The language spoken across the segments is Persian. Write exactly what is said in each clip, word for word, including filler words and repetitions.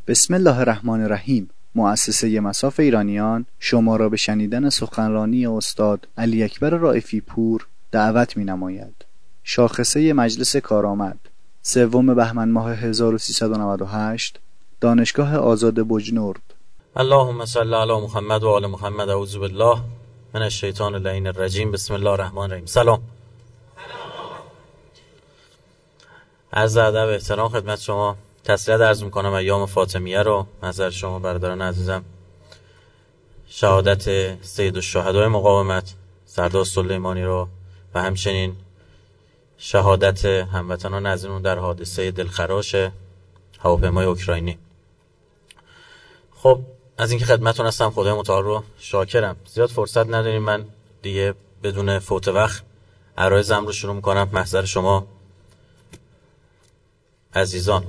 بسم الله الرحمن الرحیم. مؤسسه مصاف ایرانیان شما را به شنیدن سخنرانی استاد علی اکبر رائفی پور دعوت می نماید. شاخصه مجلس کارآمد، سوم بهمن ماه هزار و سیصد و نود و هشت، دانشگاه آزاد بجنورد. اللهم صل علی محمد و آل محمد. اعوذ بالله من الشیطان اللعین الرجیم. بسم الله الرحمن الرحیم. سلام. عرض ادب و احترام خدمت شما. تسلیت عرض میکنم ایام فاطمیه رو نظر شما برادران عزیزم. شهادت سید الشهدای مقاومت سردار سلیمانی رو و همچنین شهادت هموطنان عزیزمون در حادثه دلخراش هواپیمای اوکراینی. خب از اینکه خدمتتون هستم خدای متعال رو شاکرم. زیاد فرصت نداریم، من دیگه بدون فوت وقت عرایزم رو شروع میکنم. محضر شما عزیزان،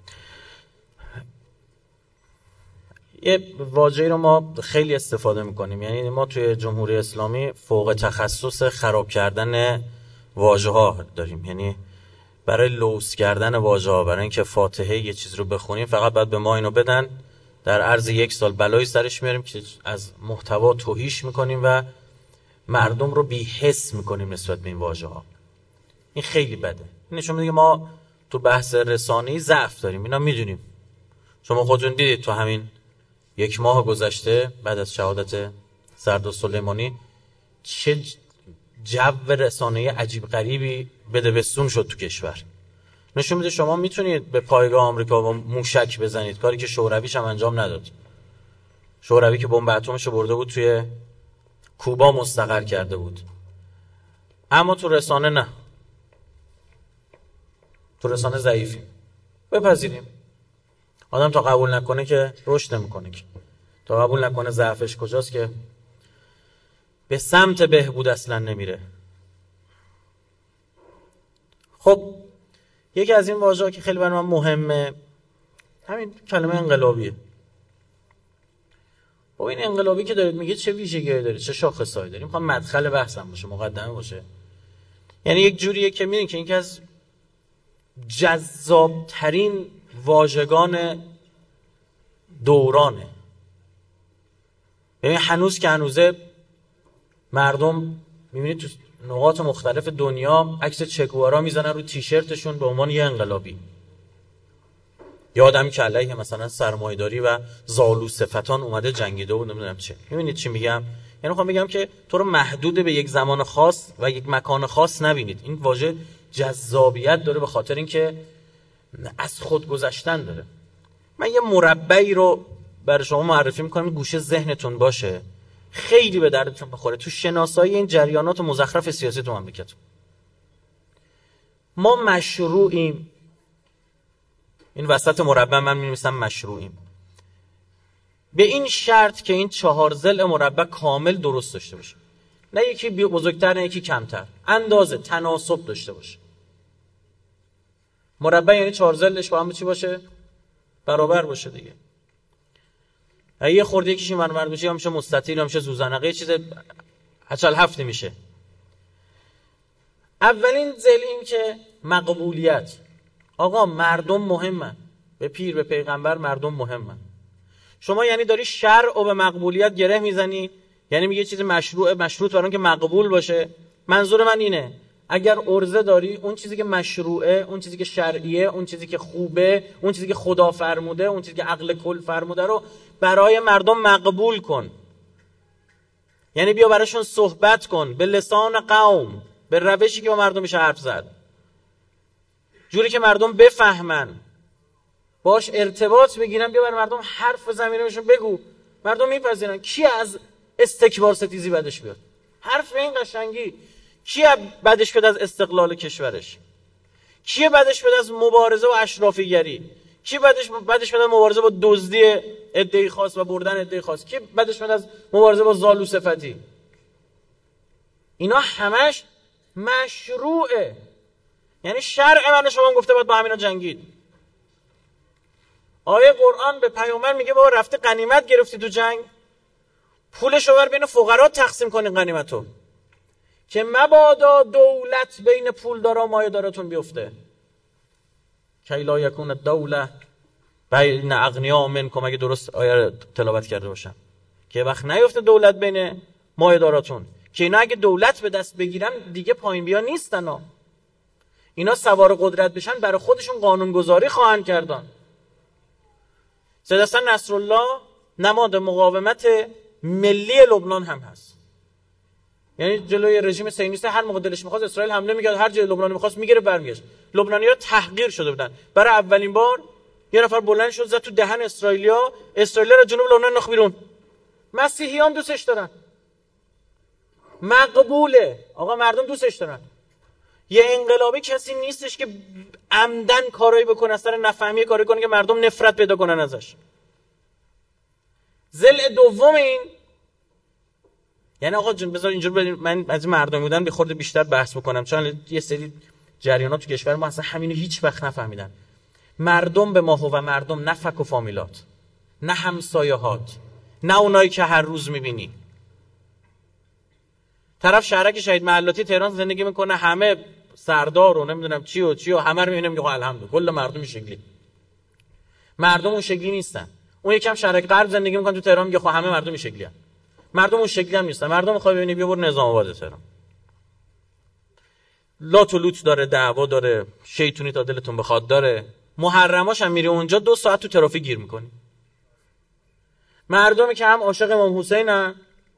یه واژه‌ای رو ما خیلی استفاده میکنیم، یعنی ما توی جمهوری اسلامی فوق تخصص خراب کردن واژه‌ها داریم، یعنی برای لوث کردن واژه‌ها، برای اینکه فاتحه یه چیز رو بخونیم فقط باید به ما اینو بدن، در عرض یک سال بلایی سرش میاریم که از محتوا توهیش میکنیم و مردم رو بی‌حس میکنیم نسبت به این واژه‌ها. این خیلی بده. این نشون میده که ما تو بحث رسانه‌ای ضعف داریم، اینا میدونیم. شما خودتون دیدید تو همین یک ماه گذشته بعد از شهادت سردار سلیمانی چه جو رسانه‌ای عجیب غریبی بدبستون شد تو کشور. نشون میده شما میتونید به پایگاه آمریکا با موشک بزنید، کاری که شورویش هم انجام نداد. شوروی که بمب اتمش برده بود توی کوبا مستقر کرده بود، اما تو رسانه نه. تو رسانه ضعیفیم. بپذیریم. آدم تا قبول نکنه که رشد نمیکنه، که تا قبول نکنه ضعفش کجاست که به سمت بهبود اصلا نمیره. خب یکی از این واژه‌ها که خیلی برای من مهمه همین کلمه انقلابیه. خب این انقلابی که دارید میگه چه ویژگی‌هایی داره، چه شاخصهایی داره؟ میخوام مدخل بحثم باشه، مقدمه باشه. یعنی یک جوریه که میگن که این که از جذابترین واژگان دورانه. ببین هنوز که هنوزه مردم میبینید تو نقاط مختلف دنیا عکس چگوارا میزنن رو تیشرتشون به عنوان یه انقلابی. یه آدمی که علیه مثلا سرمایه‌داری و زالو صفتان اومده جنگیده بود، نمیدونم چه. میبینید چی میگم؟ یعنی میخوام بگم که تو رو محدود به یک زمان خاص و یک مکان خاص نبینید. این واژه جذابیت داره به خاطر اینکه از خود گذشتن داره. من یه مربعی رو برای شما معرفی میکنم، گوشه ذهنتون باشه، خیلی به دردتون بخوره تو شناسایی این جریانات مزخرف سیاسی تو مملکت. ما مشروعیم. این وسط مربع من می‌نویسم مشروعیم به این شرط که این چهار ضلع مربع کامل درست داشته باشه، نه یکی بزرگتر نه یکی کمتر، اندازه تناسب داشته باشه. مربع یعنی چهار ضلعش با هم چی باشه؟ برابر باشه دیگه. اگه یه خورده یکیش اینور اونور بشه یا میشه مستطیل یا میشه زوزنقه، یه چیز هچل هفتی میشه. اولین ضلع این که مقبولیت. آقا مردم مهمن، به پیر به پیغمبر مردم مهمن. شما یعنی داری شرع و به مقبولیت گره میزنی، یعنی میگه چیز مشروعه، مشروط برای که مقبول باشه. منظور من اینه اگر عرضه داری، اون چیزی که مشروعه، اون چیزی که شرعیه، اون چیزی که خوبه، اون چیزی که خدا فرموده، اون چیزی که عقل کل فرموده رو برای مردم مقبول کن. یعنی بیا براشون صحبت کن به لسان قوم، به روشی که با مردم میشه حرف زد، جوری که مردم بفهمن، باش ارتباط بگیرن. بیا برای مردم حرف بزن، بهشون بگو، مردم میپذیرن. کی از استکبار ستیزی بدش بیاد؟ حرف به این قشنگی. کی بدش بیاد از استقلال کشورش؟ کی بدش بیاد از مبارزه و اشرافیگری؟ کی بدش بدش بیاد از مبارزه با دزدی عده‌ای خاص و بردن عده‌ای خاص؟ کی بدش بیاد از مبارزه با زالو صفتی؟ اینا همش مشروعه. یعنی شرع من شما گفته باید با همینا جنگید. آیه قرآن به پیامبر میگه بابا رفته غنیمت گرفتی تو جنگ، پولشو بر بین فقرا تقسیم کنین غنیمتو، که مبادا دولت بین پولدارا و مایه‌داراتون بیفته. کی لا یکون الدوله بین اغنیا منکم، اگه درست آیه رو تلاوت کرده باشم، که وقت نیفته دولت بین مایه‌داراتون، که اینا اگه دولت به دست بگیرن دیگه پایین بیا نیستن ها. اینا سوار قدرت بشن برای خودشون قانونگذاری خواهند کردن. سید حسن نصرالله نماد مقاومت ملی لبنان هم هست. یعنی جلوی رژیم صهیونیست هر موقع دلش می‌خواست اسرائیل حمله می‌کرد، هر جای لبنان می‌خواست می‌گیره برمیگشت. لبنانی‌ها تحقیر شده بودن. برای اولین بار یه نفر بلند شد زد تو دهن اسرائیلیا، اسرائیل رو جنوب لبنان نخ بیرون. مسیحیان دوستش دارن. مقبوله. آقا مردم دوستش دارن. یه انقلابی کسی نیستش که عمدن کارایی بکنه، اصلا نفهمی کاری کنه که مردم نفرت پیدا کنن ازش. ضلع دوم این، یعنی آقا جون بذار اینجور بدیم، من از مردم بودن به خورده بیشتر بحث بکنم، چون یه سری جریانات تو کشور ما اصلا همینو هیچ وقت نفهمیدن. مردم به ما و مردم نه فک و فامیلات، نه همسایه‌هات، نه اونایی که هر روز میبینی. طرف شهرک شهید محلاتی تهران زندگی میکنه، همه سردار و نمیدونم چی و چی و همه رو میبینه میگه الحمدلله کل مردم این شکلی. مردم اون شکلی نیستن. اون یکم شهرک غرب زندگی میکنه تو تهران میگه خب همه مردم این شکلی ان. مردم اون شکلی هم نیستن. مردم میخواد ببینی بیا برو نظام آباد تهران. لات و لوت داره، دعوا داره، شیطونی تا دلتون بخواد داره. محرماش هم میری اونجا دو ساعت تو ترافیک گیر میکنی. مردمی که هم عاشق امام حسینن،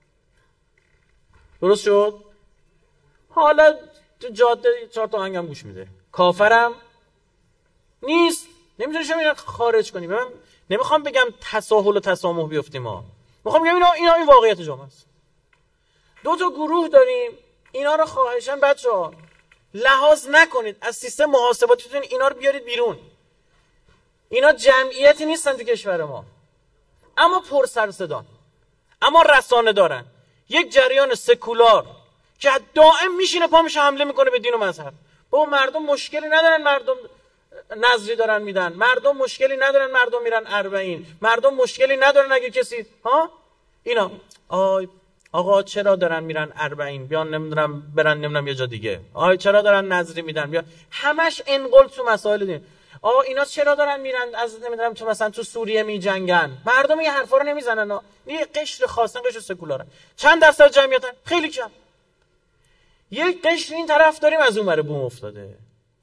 درست شد، حالا تو جاده چهار تا آهنگم گوش میده، کافرم نیست، نمیتونی شما خارج کنی. من نمیخوام بگم تساهل و تسامح بیفتیم، ما میخوام بگم اینا اینا این واقعیت جامعه است. دو تا گروه داریم، اینا رو خواهشاً بچه‌ها لحاظ نکنید، از سیستم محاسباتیتون اینا رو بیارید بیرون. اینا جمعیتی نیستن تو کشور ما، اما پر سر و صدان، اما رسانه دارن. یک جریان سکولار که دائم میشینه پا میشه حمله میکنه به دین و مذهب. با مردم مشکلی ندارن، مردم نظری دارن میدن، مردم مشکلی ندارن، مردم میرن اربعین، مردم مشکلی ندارن اگه کسی ها اینا آی آقا چرا دارن میرن اربعین، بیان نمیدونم برن نمیدونم یه جا دیگه، آی چرا دارن نظری میدن، بیا همش انقل تو مسائل دین. آقا اینا چرا دارن میرن از نمیدونم تو مثلا تو سوریه میجنگن، مردم این حرفا رو نمیزنن ها. یه قشر خاصن، قشر سکولارن. چند درصد جمعیتن؟ خیلی کم. یک قشر این طرف داریم از اون ور بوم افتاده.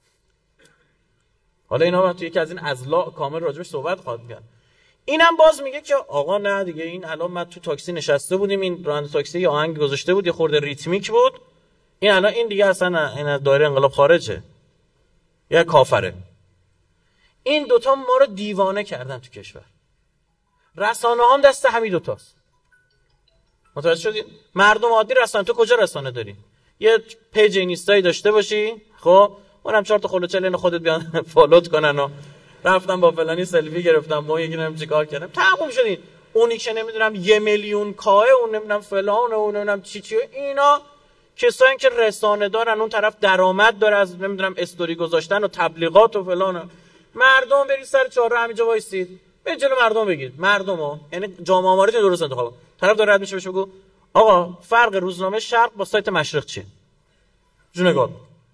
حالا اینا من تو یکی از این اضلاع کامل راجبش صحبت خواهد کرد. اینم باز میگه که آقا نه دیگه، این الان ما تو تاکسی نشسته بودیم، این راننده تاکسی یه آهنگ گذاشته بود، یه خورده ریتمیک بود، این الان این دیگه اصلا این از دایره انقلاب خارجه یا کافره. این دوتا ما رو دیوانه کردن تو کشور. رسانه هم دست همین دوتاست. متوجه شدید؟ مردم عادی رسانه، تو کجا رسانه داری؟ یه پیج اینستایی داشته باشی، خب اونم چهار تا خلوچل اینو خودت بیان فالوت کنن و رفتم با فلانی سلفی گرفتم، ما یکی نمیدونم چیکار کردم، تموم شدین. اونی که نمیدونم یه میلیون کاه، اون نمیدونم فلان، اون نمیدونم چی چی، اینا کسایی که رسانه دارن، اون طرف درآمد داره از نمیدونم استوری گذاشتن و تبلیغات و فلان. مردم برید سر چهارراه همینجا وایسید، به جلو مردم بگید، مردمو یعنی جامعه آماری درست انتخاب. طرف داره رد میشه بهش بگو آقا فرق روزنامه شرق با سایت مشرق چیه؟ جونگاد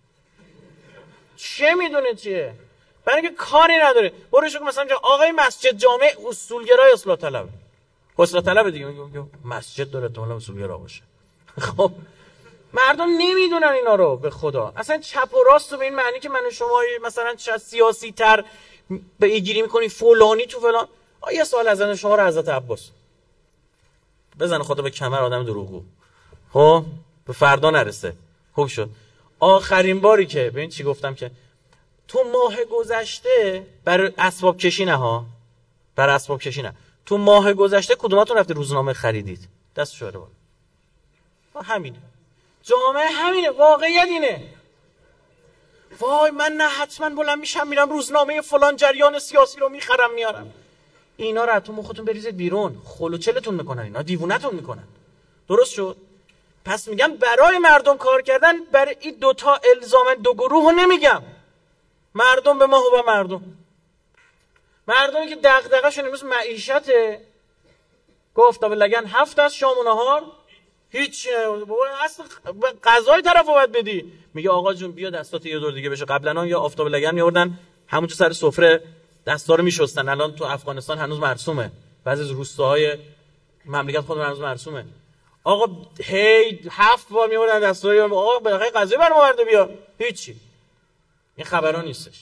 چه میدونه چیه؟ برای اینکه کاری نداره. برو شو مثلا آقای مسجد جامع اصولگرای اصلاح طلب، اصلاح طلب دیگه میگه مسجد داره تو اصولگرا باشه. خب مردم نمیدونن اینا رو، به خدا. اصلا چپ و راست رو به این معنی که من و شما مثلا سیاسی تر به ایگیری میکنی فلانی تو فلان. یه سوال از شما رو حضرت عباس بزن خدا به کمر آدم دروغگو، خب به فردا نرسه. خوب شد آخرین باری که ببین چی گفتم، که تو ماه گذشته برای اسباب کشی نه ها، برای اسباب کشی نه، تو ماه گذشته کدوماتون رفته روزنامه خریدید؟ دست شوره بالا. همینه جامعه، همینه، واقعیت اینه. وای من نه حتما بلند میشم میرم روزنامه فلان جریان سیاسی رو میخرم میارم. اینا رو تو مختون بریزید بیرون، خلوچلتون میکنن، اینا دیوونتون میکنن. درست شد؟ پس میگم برای مردم کار کردن، برای این دوتا الزام دو گروه رو نمیگم، مردم به ما و مردم. مردمی که دغدغه شون امروز معیشته، گفت تا به لگن هفت از شام و نهار هیچ اصلا غذای طرفو باید بدی. میگه آقا جون بیا دستات یه دور دیگه بشه. قبلا یا آفتاب لگن میوردن همون تو سر سفره دستا رو میشستن. الان تو افغانستان هنوز مرسومه، بعضی از روستاهای مملکت خود هنوز مرسومه. آقا هی هفت بار میوردن دستوری، آقا بالاخره قضیه برام آورده بیا، هیچی. این خبرا نیستش.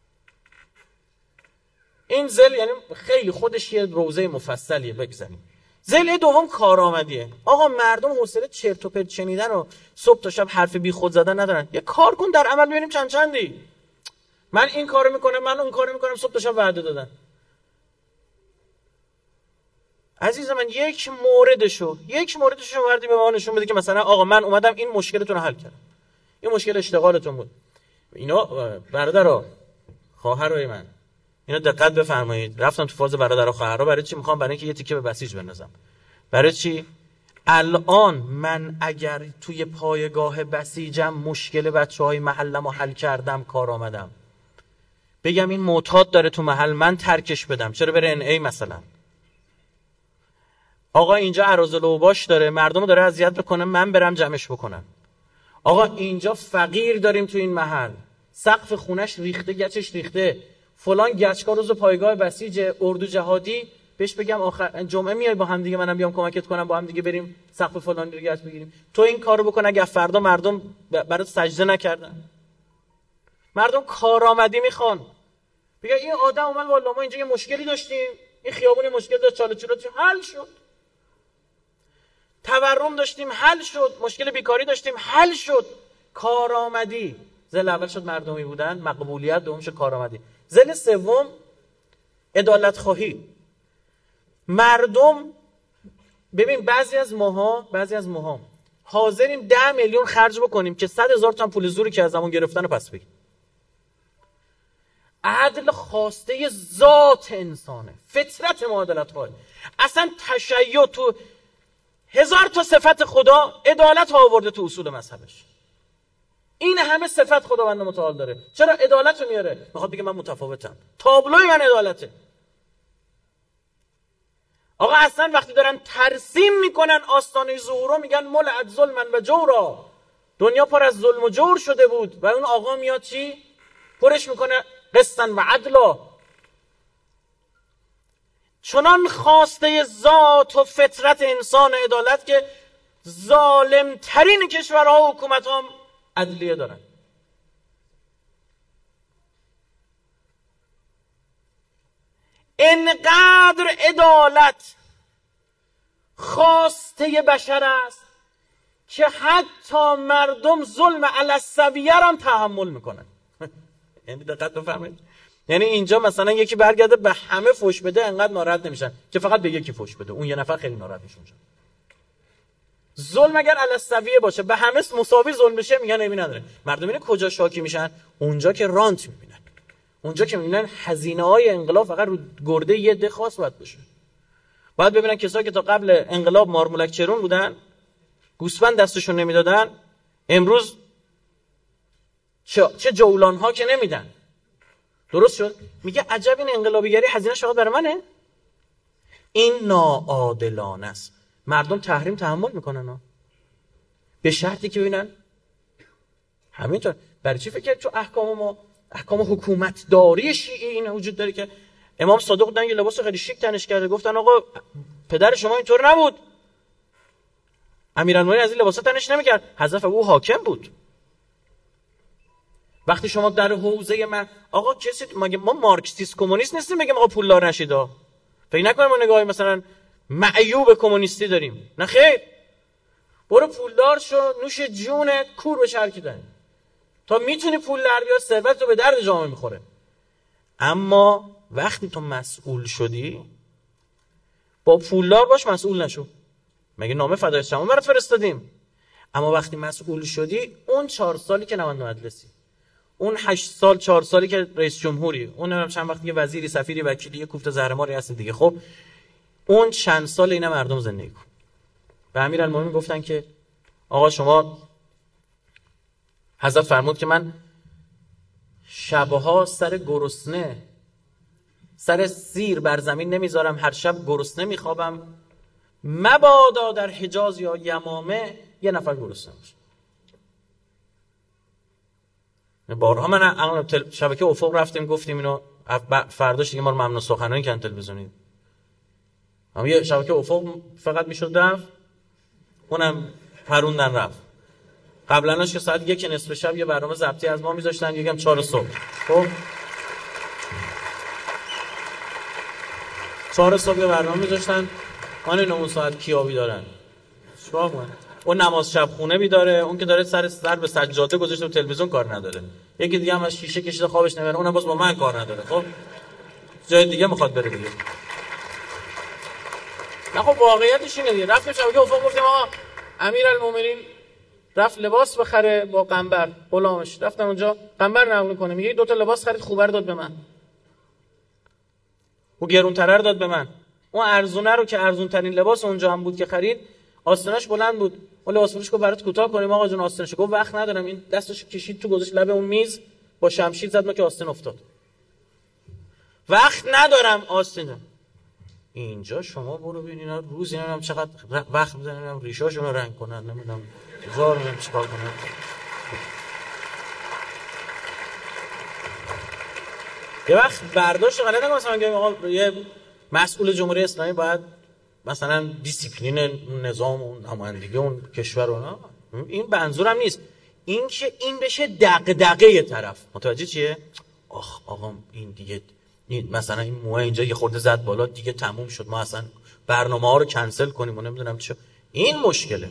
این ذل یعنی خیلی خودش یه روزه مفصلیه بگذاریم. ذل دوم کارآمدیه. آقا مردم حوصله چرت و پرت شنیدن و صبح تا شب حرف بی خود زدن ندارن. یه کار کن در عمل ببینیم چند چندی. من این کارو میکنم، من اون کارو میکنم، صبح تا شب وعده دادن. عزیز من یک موردشو یک موردشو وردی به ما نشون بده که مثلا آقا من اومدم این مشکلتون رو حل کردم. این مشکل اشتغالتون بود. اینا برادرها، خواهرای من، اینا دقت بفرمایید. رفتم تو فاز برادرها خواهرها. برای چی میخوام؟ برای اینکه یه تیکه به بسیج بندازم. برای چی؟ الان من اگر توی پایگاه بسیجم مشکل بچهای محلمو حل کردم، کار آمدم، بگم این معتاد داره تو محل، من ترکش بدم، چرا بره ان ای مثلا؟ آقا اینجا اراذل اوباش داره، مردمو داره اذیت بکنه، من برم جمعش بکنم. آقا اینجا فقیر داریم تو این محل، سقف خونش ریخته، گچش ریخته، فلان گچکا روز پایگاه بسیج اردو جهادی، بهش بگم آخر جمعه میای با هم دیگه، منم بیام کمکت کنم، با هم دیگه بریم سقف فلانی رو گچ بگیریم. تو این کارو بکن، اگه فردا مردم برات سجده نکردن. مردم کارآمدی میخوان. بگه این آدم اومد والله ما اینجا یه مشکلی داشتیم، این خیابون مشکل داشت، چاله چوره حل شد. تورم داشتیم حل شد، مشکل بیکاری داشتیم حل شد. کارآمدی. ذل اول شد مردمی بودن، مقبولیت دوم شد کارآمدی. ذل سوم عدالت خواهی. مردم ببین بعضی از ماها بعضی از ماها حاضریم ده میلیون خرج بکنیم که صد هزار تا پول زوری که از زمان گرفتن رو پس بگیریم. عدل خواسته ذات انسانه، فطرت معادلت خواهی. اصلا تشیع تو هزار تا صفت خدا عدالت ها آورده تو اصول مذهبش. این همه صفت خداوند متعال داره، چرا عدالت رو میاره؟ میخواد بگه من متفاوتم، تابلوی من عدالته. آقا اصلا وقتی دارن ترسیم میکنن آستانه ظهور رو، میگن ملعت ظلمن و جورا، دنیا پر از ظلم و جور شده بود، و اون آقا میاد چی؟ پرش میکنه قسطن و عدلا. چنان خواسته ذات و فطرت انسان عدالت که ظالم ترین کشورها و حکومت هم عدلیه دارن. انقدر عدالت خواسته بشر است که حتی مردم ظلم علی السویه هم تحمل میکنن. یعنی دقت بفرمایید، یعنی اینجا مثلا یکی برگرده به همه فوش بده، انقدر ناراحت نمیشن که فقط به یکی فوش بده، اون یه نفر خیلی ناراحت میشه. ظلم اگر علی السویه باشه، به همه مساوی ظلم بشه، میگن نمی نداره. مردم اینه کجا شاکی میشن؟ اونجا که رانت میبینن، اونجا که میبینن هزینه های انقلاب فقط رو گرده یه ده خاص باید بشه. باید ببینن کسایی که تا قبل انقلاب مارمولک چرون بودن، گوسفند دستشون نمیدادن، امروز چه, چه جولان ها که نمیدن. درست شد؟ میگه عجب این انقلابیگری هزینه‌اش فقط برای منه؟ این ناعادلانه است. مردم تحریم تحمل میکنن ها، به شرطی که ببینن همینطور. برای چی فکر تو احکام ما، احکام حکومت داری شیعی این وجود داره که امام صادق بودن یه لباس خیلی شیک تنش کرده، گفتن آقا پدر شما اینطور نبود، امیرالمومنین از این لباس تنش نمیکرد، حضرت او حاکم بود. وقتی شما در حوزه من آقا کسی مگه ما مارکسیست کمونیست نیستیم بگیم آقا پولدار نشید؟ فکر نکنم ما نگاهی مثلا معیوب کمونیستی داریم، نه خیر. برو پولدار شو، نوش جونت، کور به شرکی داری تا میتونی پول در بیار، ثروت رو به درد جامعه میخوره. اما وقتی تو مسئول شدی، با پولدار باش، مسئول نشو. مگه نامه فدای شما برات فرستادیم؟ اما وقتی مسئول شدی، اون چهار سالی که نماینده مجلسی، اون هشت سال چهار سالی که رئیس جمهوری، اون هم چند وقتی که وزیری، سفیری، وکیلی، یه کوفت زهرماری هست دیگه، خب اون چند سال اینا مردم زندگی کن. به امیرالمومنین گفتن که آقا شما، حضرت فرمود که من شبها سر گرسنه، سر سیر بر زمین نمیذارم، هر شب گرسنه میخوابم، مبادا در حجاز یا یمامه یه نفر گرسنه باشه. بارها من شبکه افق رفتیم گفتیم اینو فرداش دیگه ما رو ممنوع سخنرانی کردن تلویزیونی. اما یه شبکه افق فقط میشد رفت، اونم پروندن رفت. قبلناش که ساعت یک نصف شب یه برنامه ضبطی از ما میذاشتن، یکم چهار صبح. خب چهار صبح یه برنامه میذاشتن، آن نه ساعت کیابی دارن. چیکار کنه؟ اون نماز شب خونه بیداره، اون که داره سر سر به سجاده گذاشته و تلویزیون کار نداره. یکی دیگه هم از شیشه کشیده خوابش نمیبره، اونم باز با من کار نداره. خب جای دیگه میخواد بره دیگه. نه خب واقعیتش اینه دیگه. رفتیم شبکه افق گفتیم آقا امیرالمومنین رفت لباس بخره با قنبر غلامش، رفتن اونجا قنبر نقل کنه، میگه دو تا لباس خرید، خوبه رو داد به من، او گرونتره رو داد به من. اون ارزونه رو که ارزون ترین لباس اونجا هم بود که خرید، آستینش بلند بود، اون لباس فروش گفت برات کوتاه کنیم آقا جون آستینش. گفت وقت ندارم. این دستش کشید تو گذاشت لب اون میز، با شمشیر زد ما که آستین افتاد. وقت ندارم آستین. اینجا شما برو ببین اینا روزی نمیدونم چقدر وقت می‌ذارن ریشاشون رو رنگ کنن، نمیدونم هزار نمیدونم چیکار کنن. یه وقت برداشت غلط نکنم مثلا میگم آقا یه مسئول جمهوری اسلامی باید مثلا دیسیپلین نظام اون نمایندگی اون کشور رو، نه این منظورم نیست. این که این بشه دغدغه طرف، متوجه چیه؟ آخ آقا این دیگه این مثلا این موه اینجا یه خورده زد بالا دیگه تموم شد، ما اصلا برنامه ها رو کنسل کنیم و نمیدونم چه. این مشکله.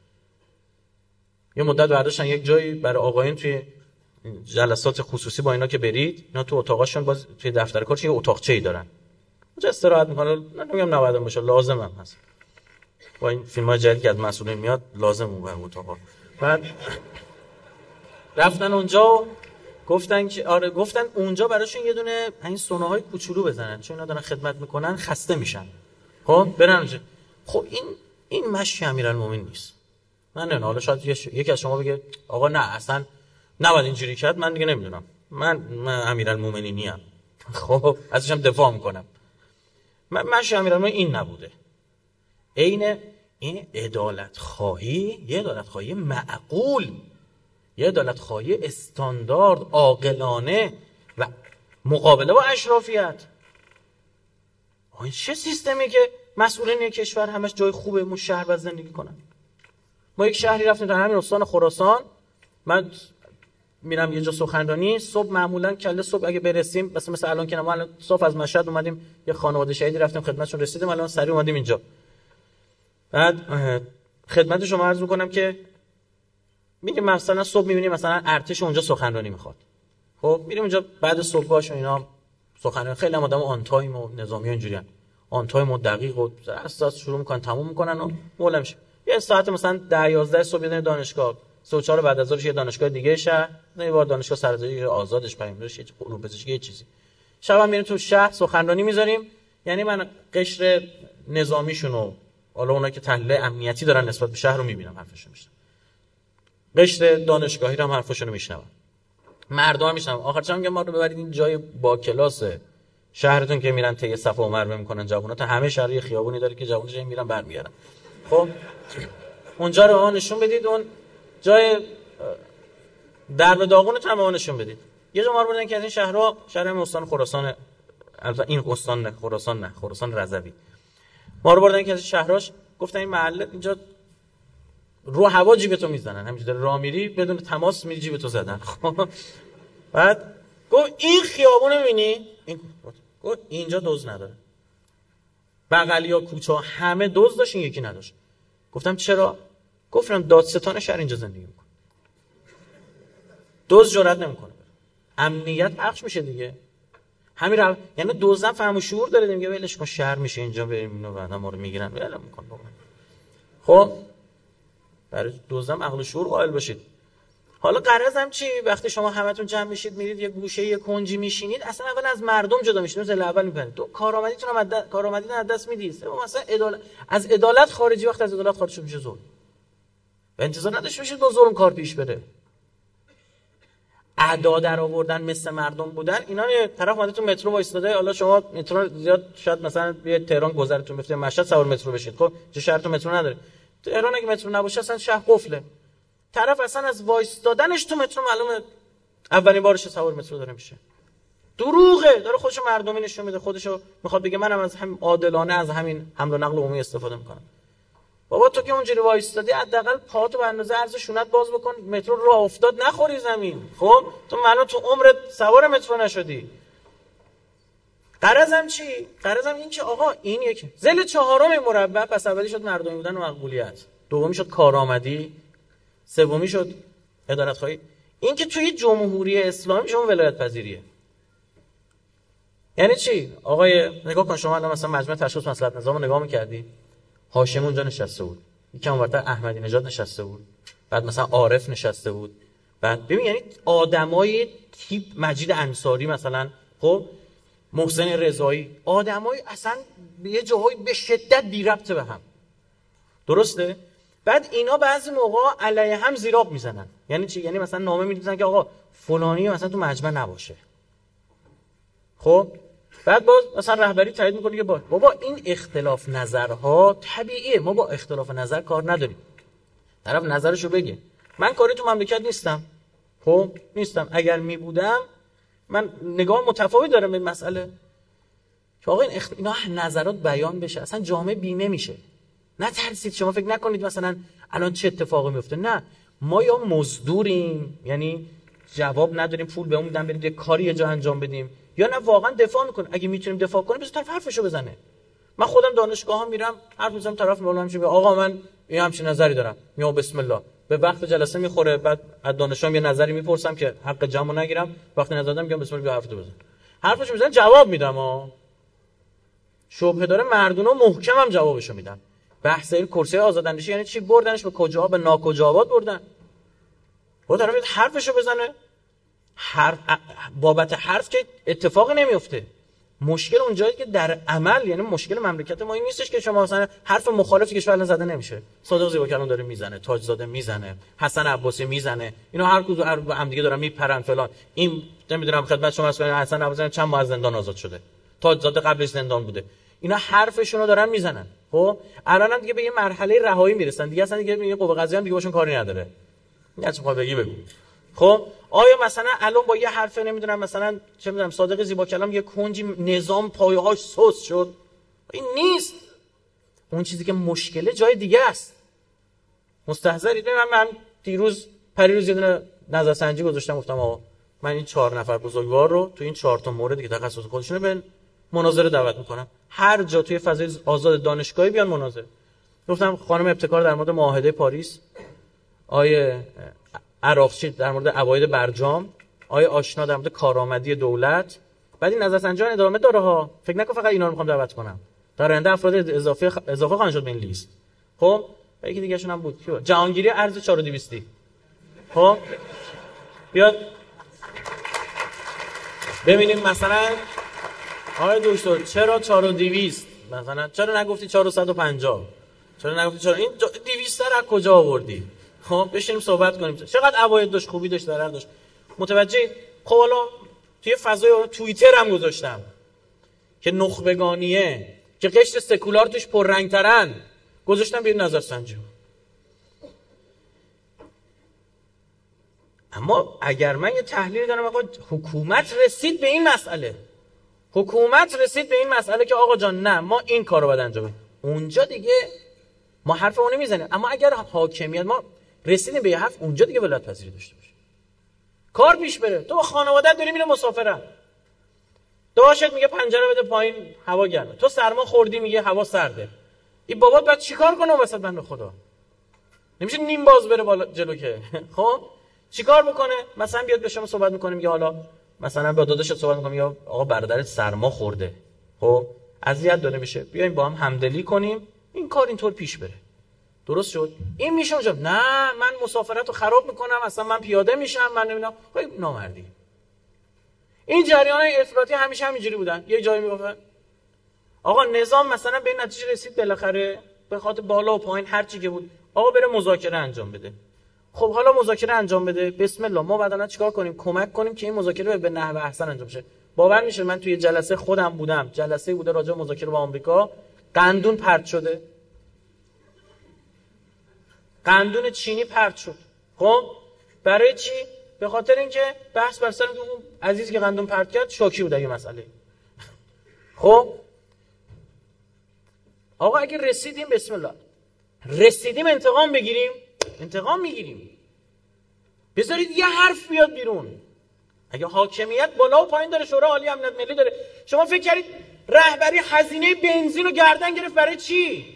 یه مدت برداشتن یک جایی برای آقایون توی جلسات خصوصی با اینا که برید، اینا تو اتاقاشون باز توی دفتر کارش یه اتاقچه‌ای دارن، اونجا استراحت میکنه. نمیگم نباید باشه، لازم هم هست. با این فیلم‌های جدیدی که از مسئولین میاد لازم اون بر اتاقا. بعد رفتن اونجا و گفتن که آره گفتن اونجا براشون یه دونه این سوناهای کوچولو بزنن، چون اینا دارن خدمت میکنن خسته میشن. خب برن اونجا. خب این این مشی امیرالمومنین نیست. من نه حالا شاید یکی از شما بگه آقا نه اصلا نباید اینجوری کرد، من دیگه نمیدونم، من, من امیرالمومنینی ام. خب ازشم دفاع میکنم. من مشی امیرالمومنین این نبوده. عین این عدالت خواهی، یه عدالت خواهی معقول، یه عدالت خواهی استاندارد عاقلانه و مقابله با اشرافیت. این چه سیستمی که مسئولین یک کشور همش جای خوبه مون شهر باید زندگی کنن؟ ما یک شهری رفتیم در همین استان خراسان، من میرم یه جا سخنرانی صبح، معمولا کله صبح اگه برسیم مثلا مثلا الان که ما الان صبح از مشهد اومدیم یه خانواده شهیدی رفتیم خدمتشون رسیدیم، الان سریع اومدیم اینجا. بعد خدمت شما عرض میکنم که میگیم مثلا صبح میبینیم مثلا ارتش اونجا سخنرانی میخواد. خب میریم اونجا بعد صبحگاهش و اینا سخنرانی، خیلی هم آدم آن تایم و نظامی ها اینجوریان، آن تایم و دقیق و اساس شروع میکنن تموم میکنن و مولا میشه. یه ساعت مثلا ده یازده صبح یه دانشگاه، سه و چهار بعد از ظهرش یه دانشگاه دیگه شهر، یه بار دانشگاه سراسری آزادش پیامبرش یه علوم پزشکی یه چیزی. شب هم میریم تو شهر سخنرانی میذاریم. یعنی من قشر نظامیشونو، حالا اونایی که تحلیل امنیتی دارن نسبت به شهر رو میبینم، حرفشون میشنم. قشر دانشگاهی رو هم حرفشون رو میشنم. مردم هم میشنم. آخر چند میگم ما رو ببرید این جای با کلاس شهرتون که میرن طی صفا و مروه میکنن جوونا، تا همه شهر یه خیابونی داره که جوونا جای میرن برمیگردن. خب اونجا رو ما نشون بدید، اون جای درب داغونتون هم نشون بدید. یه جا ما رو بردن که از این شهرها، شهر هم استان خراسان، البته این استان نه خراسان نه خراسان رضوی، ما رو بردن که از این شهرهاش گفتن این محله اینجا رو هوا جیبتو میزنن، همینجوری راه میری بدون تماس میری جیبتو زدن. خب بعد گفت این خیابون میبینی؟ این گفت اینجا دوز نداره. بغلیا کوچه همه دوز داشت، این یکی نداشت. گفتم چرا؟ گفتم دادستان شهر اینجا زندگی میکنه، دوز جرئت نمیکنه، امنیت پخش میشه دیگه. همین رو یعنی دوزن فهم و شعور داره، میگه ولش کن شهر میشه اینجا بریم اینو بعدا ما رو میگیرن ول میکنه. خب برای دوزن عقل و شعور قائل باشید. حالا غرضم چی؟ وقتی شما همتون جمع میشید میرید یه گوشه یه کنجی میشینید، اصلا اول از مردم جدا میشید، مثلا اول میبرید تو کارآمدیتون هم از کارآمدیتون از دست میدید. مثلا عدالت از عدالت خارجی، وقت از عدالت خارج میشه ظلم. و انتظار نداشته باشید با ظلم کار پیش بره. ادا در آوردن مثل مردم بودن، اینا یه طرف اومده تو مترو وایساده، حالا شما مترو زیاد شاید مثلا یه تهران گذرتون بفته مشهد سوار مترو بشید، خب چه شهرتون مترو نداره. تهران اگه مترو نباشه اصلا شهر قفله. طرف اصلا از وایسادنش تو مترو معلومه اولین بارش سوار مترو داره میشه. دروغه، داره خودشو مردمی نشون میده، خودشو میخواد بگه منم از همین عادلانه از همین حمل و نقل عمومی استفاده میکنم. بابا تو که اونجوری وایستادی حداقل پاتو به اندازه عرض شونت باز بکن، مترو رو افتاد نخوری زمین. خب تو معلوم تو عمرت سوار مترو نشدی. غرضم چی؟ غرضم این که آقا این یک ذل چهارم مربع، پس اولی شد مردمی بودن و مقبولیت، دومی شد کارآمدی، سومی شد عدالت خواهی. این که توی جمهوری اسلامی شما ولایت پذیریه. یعنی چی؟ آقای نگاه کن شما الان مثلا مجمع تشخیص مصلحت نظام رو نگاه می‌کردی، هاشم اونجا نشسته بود، یکم اونورتر احمدی نژاد نشسته بود، بعد مثلا عارف نشسته بود، بعد ببین یعنی آدمای تیپ مجید انصاری مثلا، خب محسن رضایی، آدمای اصلا یه جاهایی به شدت بی ربط به هم. درسته؟ بعد اینا بعضی موقع علیه هم زیراب میزنن. یعنی چی؟ یعنی مثلا نامه می‌نویسن که آقا فلانی مثلا تو مجمع نباشه. خب بعد باز مثلا رهبری تایید میکنه که بابا این اختلاف نظرها طبیعیه، ما با اختلاف نظر کار نداریم. طرف نظرشو بگه. من کاری تو مملکت نیستم. خب نیستم. اگر می بودم من نگاه متفاوت دارم به مسئله. که آقا این اخت... اینا نظرات بیان بشه، اصلا جامعه بیمه میشه. نه ترسید، شما فکر نکنید مثلا الان چه اتفاقی میفته. نه، ما یا مزدوریم، یعنی جواب نداریم، پول بهمون میدن بریم یه کاری یه جا انجام بدیم، یا نه واقعا دفاع میکنه. اگه میتونیم دفاع کنیم بذار طرف حرفشو بزنه. من خودم دانشگاه ها میرم حرف میزنم، طرف مولانا میشه آقا من این همچین نظری دارم، میام بسم الله به وقت جلسه میخوره، بعد از دانشجوام یه نظری میپرسم که حق جمعو نگیرم، وقتی نظر دادم میگم بسم الله بیا حرفتو بزن. حرفشو میزنه جواب میدم ها. شبهه داره مردونا محکمم جوابشو میدم. بحث این کرسی آزاداندیشی یعنی چی؟ بردنش به کجاها؟ به ناکجاوات بردن. با طرف حرفشو بزنه، حرف بابت حرف که اتفاقی نمیفته. مشکل اونجایی که در عمل، یعنی مشکل مملکت ما این نیستش که شما مثلا حرف مخالف کشور الان زده نمیشه. صادق زیباکلام داره میزنه، تاجزاده میزنه، حسن عباسی میزنه، اینا هر کدوم با هم دیگه دارن میپرن فلان. این نمیدونم خدمت شما اسم حسن عباسی چند ماه از زندان آزاد شده، تاجزاده قبلش زندان بوده. اینا حرفشون رو دارن میزنن. خب الان دیگه به یه مرحله رهایی میرسن دیگه، اصلا دیگه میگه قوه قضاییه هم دیگه باشون کاری نداره. نه چه بگی بگو. خب آیا مثلا الان با یه حرف نمیدونم مثلا چه میدونم صادق زیباکلام یه کنجی نظام پایه‌هاش سوس شد؟ این نیست. اون چیزی که مشکله جای دیگه است. مستحضرید؟ من من دیروز پریروز یه دونه نظرسنجی گذاشتم، گفتم آقا من این چهار نفر بزرگوار رو تو این چهار تا موردی که تخصص خودشونه به مناظره دعوت میکنم، هر جا توی فضای آزاد دانشگاهی بیان مناظره. گفتم خانم ابتکار در مورد معاهده پاریس، آیه عراقچی در مورد عواید برجام، آیه آشنا در مورد کارآمدی دولت. بعد این نظرسنجی ادامه داره ها، فکر نکن فقط اینا رو میخوام دعوت کنم، در آینده افراد اضافه خ... اضافه خواهند شد به این لیست. خب یکی دیگه شون هم بود که جهانگیری ارز چهار و دویست. خب بیاد ببینیم مثلا آقای دکتر چرا چهار و دویست، مثلا چرا نگفتی چهار و صد و پنجاه، چرا نگفتی چرا این دویست را کجا آوردی؟ خب بشینیم صحبت کنیم چقدر عواید داشت، خوبی داشت، ضرر داشت. متوجه؟ خب حالا توی فضای توییتر هم گذاشتم که نخبگانیه، که قشر سکولار توش پررنگ‌ترن، گذاشتم بیرون نظرسنجی. اما اگر من یه تحلیل دارم آقا حکومت رسید به این مسئله، حکومت رسید به این مسئله که آقا جان نه ما این کارو باید انجام بدیم، اونجا دیگه ما حرفمون نمیزنیم. اما اگر حاکمیت ما رسیدیم به یه حرف، اونجا دیگه ولایت پذیری داشته باشه، کار پیش بره. تو با خانواده‌ات داری میره مسافرت، داشت میگه پنجره بده پایین هوا گرمه، تو سرما خوردی میگه هوا سرده، این بابات بعد چیکار کنه وسط بنده خدا؟ نمیشه نیم باز بره بالا جلو که. خب چیکار بکنه؟ مثلا بیاد به شما صحبت میکنه میگه حالا مثلا با داداشت صحبت میکنه یا آقا برادرت سرما خورده، خب اذیت داره میشه، بیایم با هم همدلی کنیم این کار اینطور پیش بره. درست شد؟ این میشه اونجا نه من مسافرت رو خراب میکنم، اصلا من پیاده میشم، من نمیدونم. خب نامردی. این جریان افراطی همیشه همینجوری بودن. یه جایی میگفتن آقا نظام مثلا به این نتیجه رسید بالاخره به خاطر بالا و پایین هر چی که بود آقا بره مذاکره انجام بده. خب حالا مذاکره انجام بده، بسم الله، ما بعداً چیکار کنیم؟ کمک کنیم که این مذاکره به نحو احسن انجام شه. باور میشه من توی جلسه خودم بودم، جلسه بوده راجع به مذاکره با آمریکا، قندون پرت شده، قندون چینی پرت شد. خب برای چی؟ به خاطر اینکه بحث بر سر اون عزیزی که قندون پرت کرد شوکی بود این مسئله. خب آقا اگه رسیدیم بسم الله رسیدیم انتقام بگیریم، انتقام میگیریم. بذارید یه حرف بیاد بیرون. اگه حاکمیت بالا و پایین داره، شورای عالی امنیت ملی داره، شما فکر کردید رهبری هزینه بنزین رو گردن گرفت برای چی؟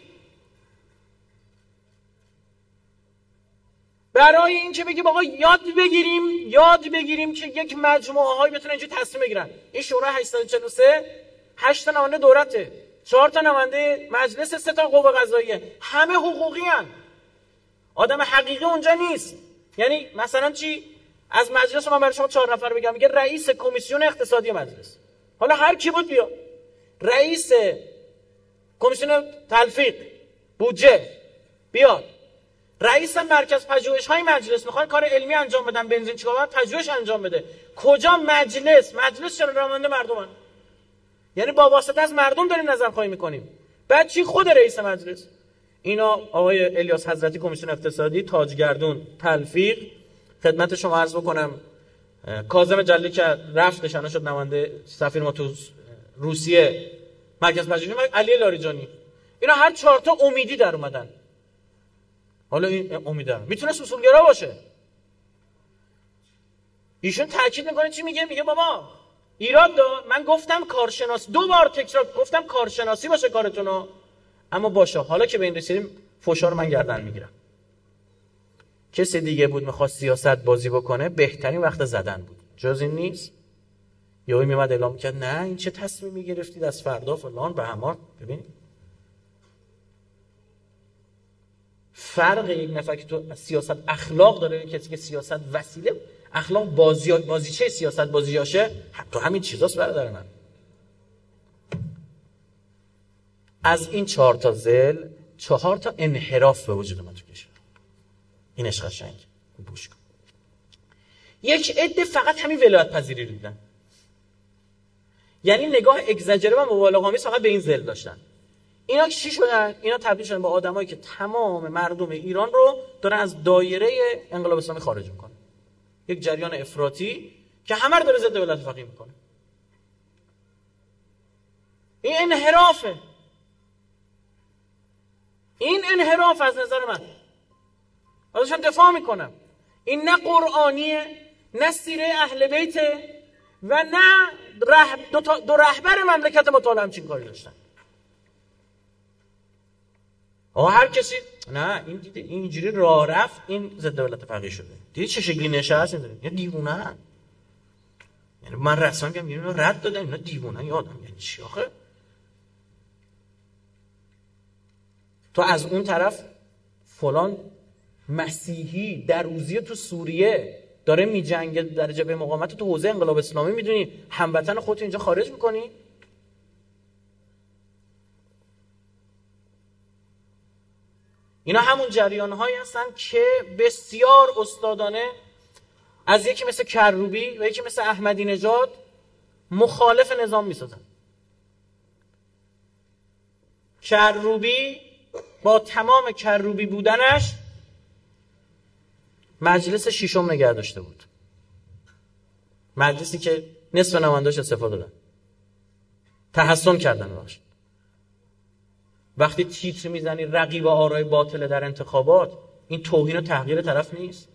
برای این که بگیم آقا یاد بگیریم یاد بگیریم که یک مجموعه هایی بتونن اینجوری تصمیم بگیرن. این شورای هشتصد و چهل و سه هشت تا نماینده دولته، چهار تا نماینده مجلس، سه تا قوه قضاییه، همه حقوقی هن. آدم حقیقی اونجا نیست. یعنی مثلا چی؟ از مجلس من برای شما چهار نفر بگم، میگه رئیس کمیسیون اقتصادی مجلس، حالا هر کی بود بیا، رئیس کمیسیون تلفیق بودجه بیاد، رئیس مرکز پژوهش‌های مجلس، میخوان کار علمی انجام بدن، بنزین چیکار پژوهش انجام بده، کجا مجلس مجلس چرا نماینده مردمن؟ یعنی با واسطه از مردم داریم نظر خواهی میکنیم. بعد چی؟ خود رئیس مجلس. اینا آقای الیاس حضرتی کمیسیون اقتصادی، تاجگردون تلفیق، خدمت شما عرض بکنم کاظم جلی که رفت نشانه شد نماینده سفیر ما تو روسیه مرکز پژوهش، علی لاریجانی، اینا هر چهار تا امیدی در اومدن. حالا این امیدم میتونه اصولگرا باشه. ایشون تاکید میکنه چی میگه؟ میگه بابا ایراد دار، من گفتم کارشناس، دو بار تکرار گفتم کارشناسی باشه کارتونو، اما باشه حالا که به این رسیدیم فوشا رو من گردن میگیرم. کسی دیگه بود میخواست سیاست بازی بکنه، بهترین وقت زدن بود، جز این نیست. یهو میومد اعلام میکرد نه این چه تصمیمی گرفتید از فردا فلان به همان. ببینید فرق یک نفر که تو سیاست اخلاق داره، کسی که سیاست وسیله اخلاق بازی بازیچه سیاست بازیاشه، تو همین چیزاست برادر من. از این چهار تا ذل چهار تا انحراف به وجود اومد تو کشور. این عشق قشنگ بوش کن. یک عده فقط همین ولایت پذیری رو دیدن، یعنی نگاه اگزاجره و مبالغه‌آمیز فقط به این ذل داشتن. اینا چی شدن؟ اینا تبدیل شدن به آدمایی که تمام مردم ایران رو دارن از دایره انقلاب اسلامی خارج میکنه. یک جریان افراطی که همه رو داره ضد دولت فقیه میکنه. این انحرافه. این انحراف از نظر من ازشم دفاع میکنم. این نه قرآنیه، نه سیره اهل بیته و نه رهب دو, دو رهبر مملکت مطالعه همچین کاری داشتن. آه هر کسی نه این دیده اینجوری راه رفت این ضد دولت فقیه شده. دیدی چه شکلی نشست این یا دیوونه. یعنی من رسما میگم اینا رد دادن، اینا دیوونه یادم یعنی چی آخه؟ تو از اون طرف فلان مسیحی دروزی تو سوریه داره میجنگه در جبهه مقاومت تو حوزه انقلاب اسلامی، میدونی هموطن خودت اینجا خارج میکنی؟ اینا همون جریان‌هایی هستن که بسیار استادانه از یکی مثل کروبی و یکی مثل احمدی نژاد مخالف نظام میسازن. کروبی با تمام کروبی بودنش مجلس ششم نگه داشته بود، مجلسی که نصف نماینداش استفاده دادن، تحسن کردن باش. وقتی تیتر میزنی رقیب آرای باطل در انتخابات، این توهین و تحقیر طرف نیست؟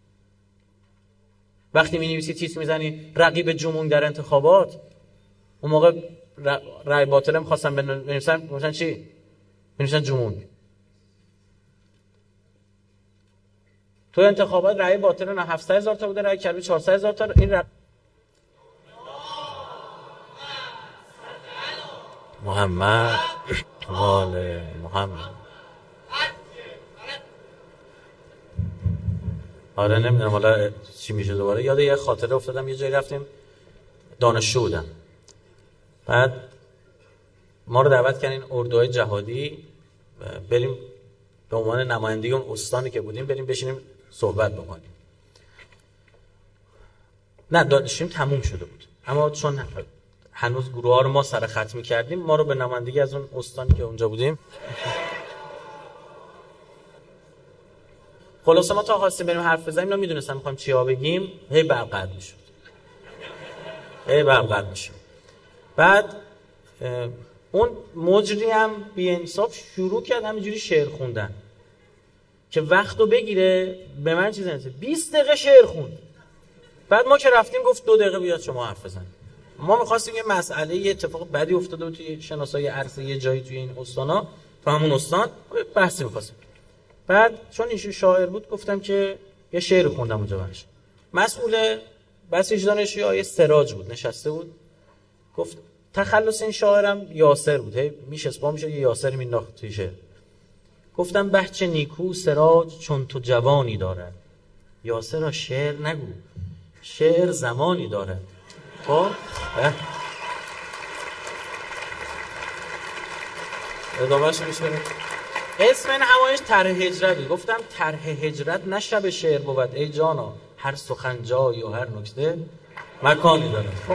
وقتی می‌نویسی تیتر میزنی رقیب جمهور در انتخابات، اون موقع رای باطل هم خواستن بنویسن مثلا چی؟ بنویسن جمهور. تو انتخابات رای باطل نه هفتصد هزار تا بوده، رای کروبی چهارصد هزار تا. این رق... محمد وال محمد آره نمیدونم حالا چی میشه. دوباره یاد یه خاطره افتادم. یه جایی رفتیم دانشجو بودم، بعد ما رو دعوت کردین اردوهای جهادی بریم به عنوان نمایندگی اون استانی که بودیم بریم بشینیم صحبت بکنیم. نه دانشیم تموم شده بود، اما چون هنوز گروه ها رو ما سر خط می‌کردیم، ما رو به نمایندگی از اون استانی که اونجا بودیم خلاصه ما تا خواستیم بریم حرف بزنیم اینا میدونستن میخوایم چیا بگیم، هی برقد میشد هی برقد میشد. بعد اون مجری هم بی انصاف شروع کرد همینجوری شعر خوندن که وقتو بگیره. به من چیز نمیشه بیست دقیقه شعر خوند. بعد ما که رفتیم گفت دو دقیقه بیاد شما حرف بزن. ما می‌خواستیم یه مسئله یه اتفاق بدی افتاده بود توی شناسایی عرصه یه جایی توی این استانا، تو همون استان بحثی می‌خواستیم. بعد چون ایشون شاعر بود گفتم که یه شعر خوندم اونجا براش. مسئول بسیج دانشجوی سراج بود نشسته بود. گفت تخلص این شاعرم یاسر بود. هی میشه اسپا میشه یه یاسر مینداخت توی شعر. گفتم بچه نیکو سراج چون تو جوانی دارد. یاسر را شعر نگو، شعر زمانی دارد. خب ادامهش میشه. اسم این همایش طرح هجرت بود. گفتم طرح هجرت نه شب شعر بود ای جانا، هر سخن جایی و هر نکته مکانی دارد. خب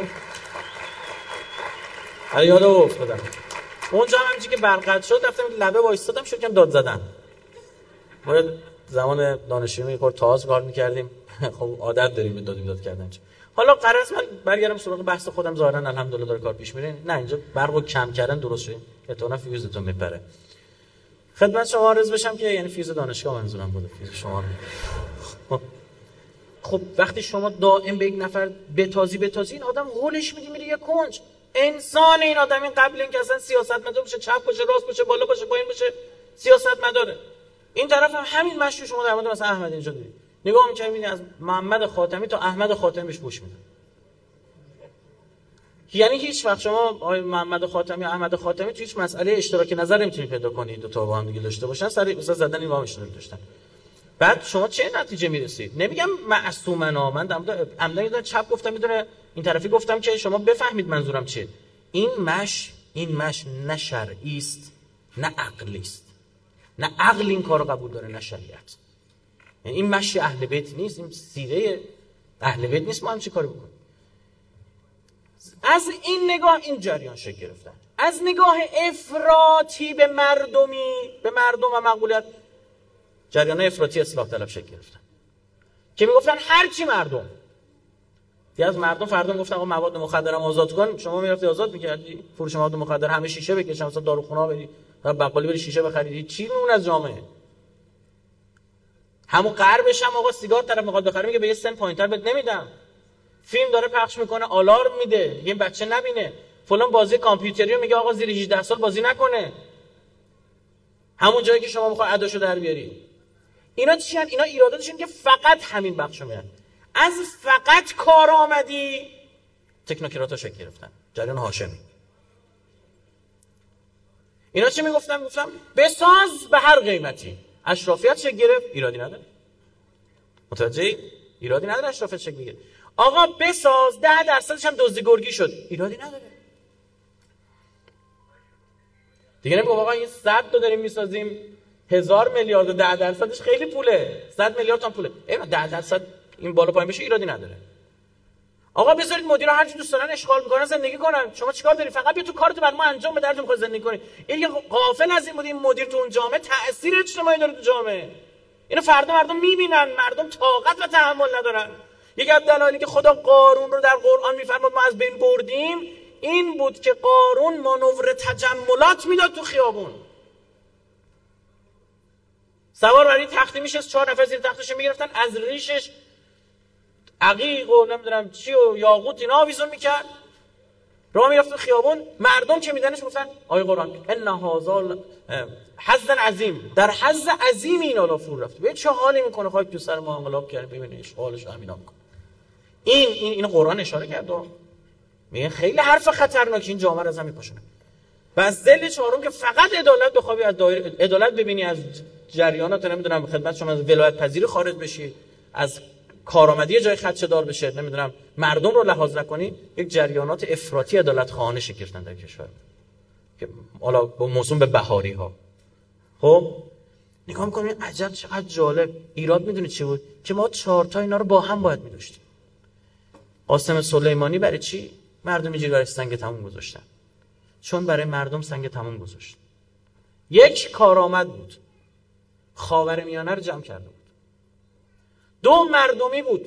حالا یادم افتادم اونجا هم همینجوری که برقد شد رفتم لبه وایستادم شد کم داد زدن. ما زمان دانشجویی میخورد تاز کار میکردیم. خب عادت داریم به داد بیداد کردن. حالا قرار است من برگردم سراغ بحث خودم. ظاهرا الحمدلله داره کار پیش میره. نه اینجا برقو کم کردن درست شد، احتمالاً فیوزتون میپره. خدمت شما عرض بشم که یعنی فیوز دانشگاه منظورم بوده، فیوز شما. خب خب وقتی شما دائم به یک نفر بتازی بتازی این آدم هولش میدی میره یه کنج. انسان این آدم این قبل اینکه اصلا سیاستمدار باشه، چپ باشه، راست باشه، بالا باشه، پایین باشه، سیاستمداره. این طرف هم همین مشو شما در مورد مثلا احمد اینجا دارید. نگاه می‌کنید می‌بینید از محمد خاتمی تا احمد خاتمی بهش پوش میدن. یعنی هیچ وقت شما آقای محمد خاتمی و احمد خاتمی تو هیچ مسئله اشتراک نظر نمیتونید پیدا کنید دو تا با هم دیگه داشته باشن، سر مثلا زدن این با هم اشتراک داشتن. بعد شما چه نتیجه میرسید؟ نمیگم معصومنا، من عمدن یه چپ گفتم میدونه این طرفی گفتم که شما بفهمید منظورم چیه. این مش این مش نه شرعی است نه عقلی است. نه عقل این کارو قبول داره نه شریعت. یعنی این مشی اهل بیت نیست، این سیره اهل بیت نیست. ما هم چی کاری بکنیم؟ از این نگاه این جریان شکل گرفتن. از نگاه افراطی به مردمی، به مردم و مقبولیت، جریان افراطی اصلاح طلب شکل گرفتن که میگفتن هر چی مردم. دیگه از مردم فردم گفتن آقا مواد مخدرم آزاد کن، شما میرفتی آزاد میکردی؟ فروش مواد مخدر همه شیشه بکشن، مثلا داروخونه بری، بقالی بری شیشه بخری، چی مون از جامعه؟ همون غربش هم آقا سیگار طرف میخواد بخره میگه به یه سن پوینتر بهت نمیدم. فیلم داره پخش میکنه آلارم میده یه بچه نبینه. فلان بازی کامپیوتری رو میگه آقا زیر هجده سال بازی نکنه. همون جایی که شما میخوای اداشو در بیاری. اینا چی هن؟ اینا ایراداتشون که فقط همین بخشو میاد. از فقط کار آمدی تکنوکرات‌ها شکل گرفتن. جریان هاشمی. اینا چی میگفتن؟ گفتم بساز به هر قیمتی. اشرافیت شکل گرفت، ایرادی نداره. متوجهی؟ ایرادی نداره اشرافیت شکل بگیره. آقا بساز ده درصدش هم دزدی گرگی شد، ایرادی نداره. دیگه نمیگم آقا این صد تا داریم میسازیم هزار میلیارد و ده درصدش خیلی پوله، صد میلیارد تا پوله. اینا ده درصد این بالا پایین بشه ایرادی نداره. آقا بذارید مدیرا هر چی دوست دارن اشغال میکنن زندگی کنن. شما چیکار داری؟ فقط بیا تو کارتو بر ما انجام بده، درتون میخواد زندگی کنی. این غافل از این بود این مدیر تو اون جامعه تأثیر اجتماعی داره تو جامعه. اینو فردا مردم میبینن، مردم طاقت و تحمل ندارن. یکی از دلایلی که خدا قارون رو در قرآن میفرماد ما از بین بردیم این بود که قارون مانور تجملات میداد تو خیابون. سوار بر این تختی میشه، چهار نفر زیر تختش میگرفتن، از ریشش عقیق و نمیدونم چی و یاقوت اینا آویزون میکرد، راه میرفت تو خیابون. مردم که میدنش گفتن آیه قرآن ان هذا حظ عظیم، در حظ عظیم این الا فرو رفت. ببین چه حالی میکنه، خاک تو سر ما انقلاب کرد، ببینش حالش همینا میکنه. این این این قرآن اشاره کرد، میگه خیلی حرف خطرناکی این جامعه رو از هم میپاشونه. و از ذل چهارم که فقط عدالت بخوابی، از دایره عدالت ببینی، از جریانات نمیدونم خدمت شما از ولایت پذیر خارج بشی، از کارآمدی جای خدشه دار بشه، نمیدونم مردم رو لحاظ نکنی، یک جریانات افراطی عدالت خواهانه شکل گرفتن در کشور که حالا با موسوم به بهاری ها. خب نگاه می‌کنید عجب چقدر جالب. ایراد میدونید چی بود؟ که ما چهار تا اینا رو با هم باید می‌داشتیم. قاسم سلیمانی برای چی مردم اینجوری برای سنگ تموم گذاشتن؟ چون برای مردم سنگ تموم گذاشت. یک کارآمد بود، خاورمیانه رو جمع کرده بود. دو مردمی بود،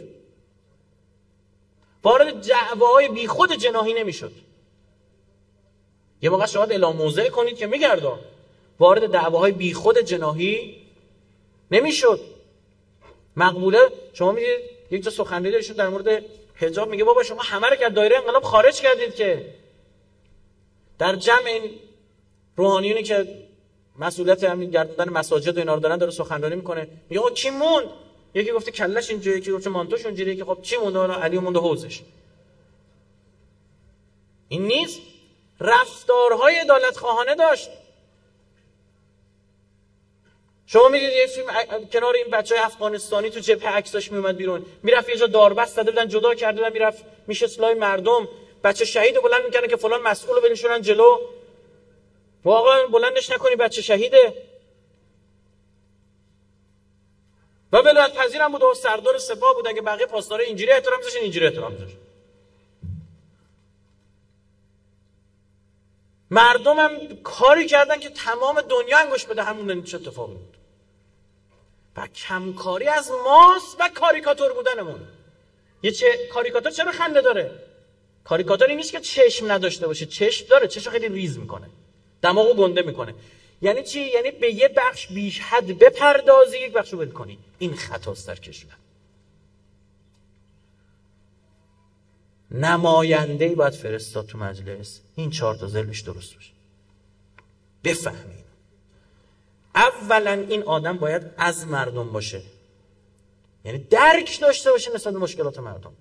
وارد دعواهای بی خود جناحی نمیشد. یه موقع شاید اعلام موضع کنید که میگردان، وارد دعواهای بی خود جناحی نمیشد. مقبوله شما میدید یک جا سخنرانی داشتن در مورد حجاب، میگه بابا شما همه رو از دایره انقلاب خارج کردید که. در جمع این روحانیونی که مسئولیت همین گردوندن مساجد و اینا رو دارن داره سخنرانی میکنه، میگه آقا کی موند؟ یکی گفته کلش اینجوریه، یکی گفته مانتوش اونجوریه، که خب چی مونده؟ حالا علی مونده حوزش. این نیست. رفتارهای عدالت خواهانه داشت. شما میدید یه فیلم کنار این بچهای افغانستانی تو جبهه عکساش میومد بیرون، میرفت یه جا داربست زده بودن جدا کرده بودن، میرفت میشه اصلاح مردم، بچه شهیدو بلند میکنه که فلان مسئولو بنشونن جلو. واقعا بلندش نکنی بچه شهیده. و ولایت پذیر هم بود و سردار سپاه بود، اگه بقیه پاسدارای اینجوری احترام میذاشن اینجوری احترام میذاشن. مردم هم کاری کردن که تمام دنیا انگوش بده همون چه اتفاقی بود. و کمکاری از ماست و کاریکاتور بودنمون. یه چه کاریکاتور چرا خنده داره؟ کاریکاتور این نیست که چشم نداشته باشه، چشم داره، چشم خیلی ریز میکنه، دماغو گنده میکنه. یعنی چی؟ یعنی به یه بخش بیش حد بپردازی، یک بخشو ول کنی. این خطاست در کشور. نماینده‌ای باید فرستاد تو مجلس این چهار تا ذلش درست باشه، بفهمین. اولا این آدم باید از مردم باشه، یعنی درک داشته باشه نسبت به مشکلات مردم.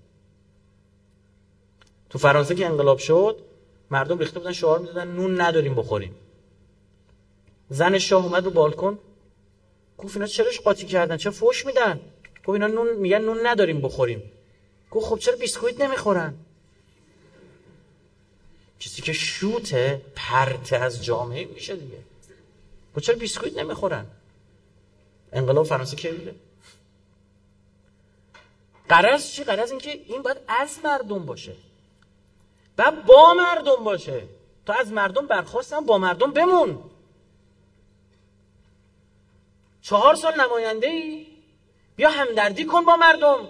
تو فرانسه که انقلاب شد مردم ریخته بودن شعار میدادن نون نداریم بخوریم. زن شاه اومد رو بالکن گفت اینا چراش قاطی کردن، چرا فحش میدن؟ گفت اینا نون میگن نون نداریم بخوریم. گفت خب چرا بیسکویت نمیخورن؟ کسی که شوته پرت از جامعه میشه دیگه. گفت چرا بیسکویت نمیخورن؟ انقلاب فرانسه کی بوده؟ غرض چی؟ غرض این که این باید از مردم باشه و با مردم باشه. تا از مردم برخواستن با مردم بمون. چهار سال نماینده ای، بیا همدردی کن با مردم.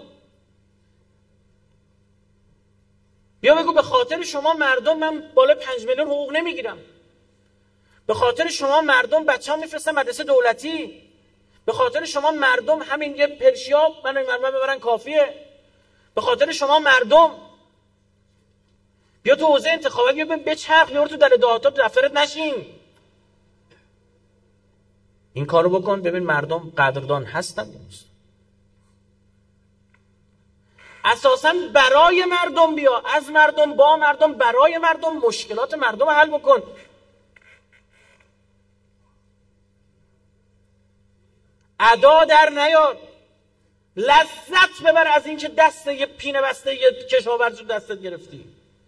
بیا بگو به خاطر شما مردم من بالا پنج میلیون حقوق نمیگیرم. به خاطر شما مردم بچه‌ها میفرستن مدرسه دولتی. به خاطر شما مردم همین یه پرشیا منو مرمه ببرن کافیه. به خاطر شما مردم بیا تو حوزه انتخابات بیا بچرخ، بیا تو در دهاتات دفترت نشین. این کارو بکن ببین مردم قدردان هستن یا نیست. اساساً برای مردم بیا، از مردم، با مردم، برای مردم، مشکلات مردم حل بکن. ادا در نیار، لذت ببر از اینکه دست یه پینه بسته یه کشاورز رو دستت گرفتی.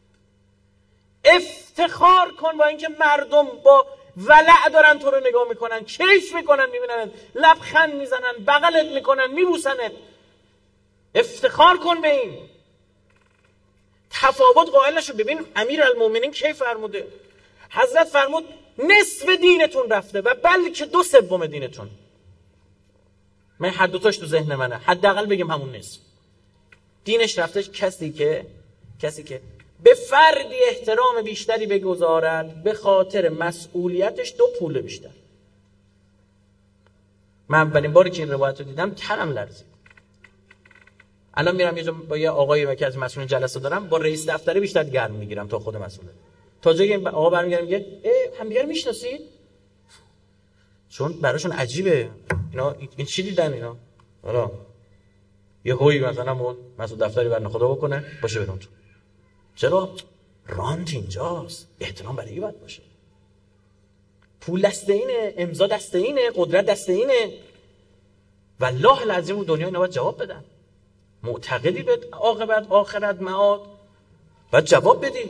افتخار کن با اینکه مردم با ولع دارن تو رو نگاه میکنن، کیف میکنن، میبینن، لبخند میزنن، بغلت میکنن، میبوسنت. افتخار کن به این. تفاوت قائل نشو. ببین امیرالمومنین کی فرموده؟ حضرت فرمود نصف دینتون رفته و بلکه دو سوم دینتون. من هر دوتاش تو ذهن منه، حداقل بگیم همون نصف دینش رفته. کسی که کسی که به فردی احترام بیشتری بگذارد به خاطر مسئولیتش دو پول بیشتر. من اولین باری که این روایت رو دیدم تنم لرزید. الان میرم یه جا با یه آقایی که از مسئول جلسه دارم، با رئیس دفتر بیشتر گرم میگیرم تا خود مسئول. تا جایی این آقا برمیگره میگه همدیگر میشناسید؟ چون براشون عجیبه اینا این چی دیدن اینا. حالا یه هوی مثلا مول مسئول دفتری برن خدا بکنه باشه برون تو. چرا؟ رانت اینجاست، احترام برای باید باشه. پول دسته اینه، امضا دسته اینه، قدرت دسته اینه. والله العظیم دنیا اینا باید جواب بدن. معتقدی به عاقبت آخرت معاد باید جواب بدی.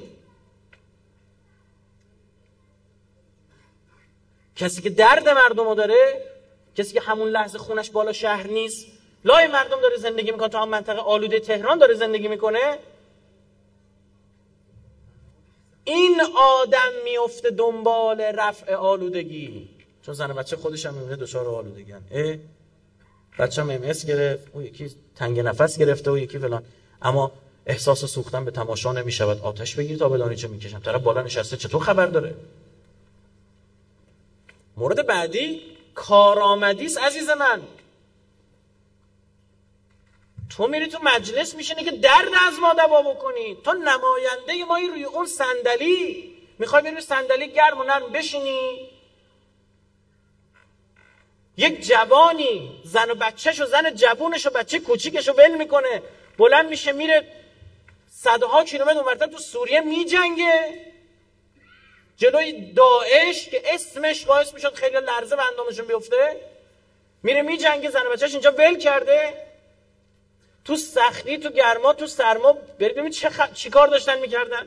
کسی که درد مردمو داره، کسی که همون لحظه خونش بالا شهر نیست، لای مردم داره زندگی میکنه، تا هم منطقه آلوده تهران داره زندگی میکنه، این آدم میفته دنبال رفع آلودگی. چون زن بچه خودش هم میبینه دچار آلودگی ان. بچه‌م ام اس گرفت، اون یکی تنگ نفس گرفته و یکی فلان، اما احساس سوختن به تماشا نمی‌شود. آتش بگیر تا بدانی چه می‌کشم. طرف بالا نشسته چطور خبر داره؟ مورد بعدی کارآمدی است عزیز من. تو میری تو مجلس میشینی که درد از ما دوا بکنی. تو نماینده مایی روی اون صندلی، میخوای بری صندلی گرم و نرم بشینی. یک جوانی زن و بچه‌شو، زن جوونشو، بچه کوچیکشو ول میکنه، بلند میشه میره صدها کیلومتر اونورتر تو سوریه میجنگه جلوی داعش که اسمش باعث میشد خیلی لرزه به اندامشون بیفته. میره میجنگه، زن و بچه‌ش اینجا ول کرده، تو سختی، تو گرما، تو سرما. برید ببینید چه خ... چی کار داشتن میکردن.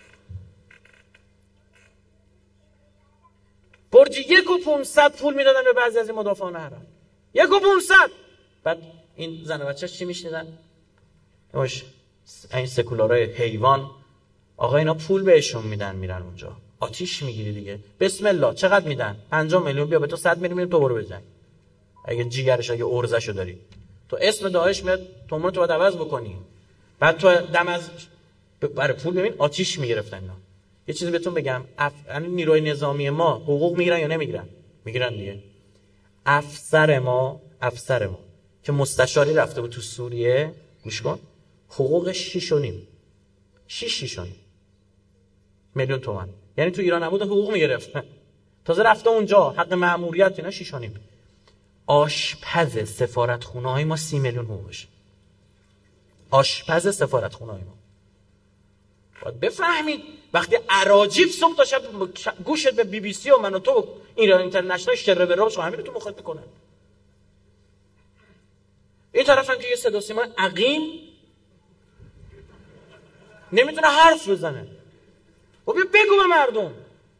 برج یک و پونصد پول میدادن به بعضی از این مدافعان حرم. یک و پونصد. بعد این زن و بچه‌ش چی میشنیدن؟ نماش این سکولارای حیوان، آقا اینا پول بهشون میدن میرن اونجا. آتیش میگیری دیگه. بسم الله. چقدر میدن؟ پنجاه میلیون. بیا به تو صد میلیون تو برو بزن. اگه جیگرش، اگه ارزشو داری. تو اسم داعش میاد تومون تو باید عوض بکنی. بعد تو دم از برای پول ببین آتیش میگرفتن اینا. یه چیزی بهتون بگم، اف... نیروی نظامی ما حقوق میگیرن یا نمیگیرن؟ میگیرن دیگه. افسر ما افسر ما که مستشاری رفته بود تو سوریه، گوش کن، حقوقش شش و نیم شش شش و نیم میلیون تومان. یعنی تو ایران نبود حقوق میگرفت، تازه رفته اونجا حق مأموریت اینا شش و نیم. آشپز سفارتخونه های ما سی میلیون حقوقش. آشپز سفارتخونه های ما. باید بفهمید وقتی اراجیف صبح تا شب گوشت به بی بی سی و من و تو ایران اینترنشنال شره به روش همین رو تو مخاطب میکنن. این طرف هم که یه صدا سیما عقیم نمیتونه حرف بزنه. و بیا بگو به مردم.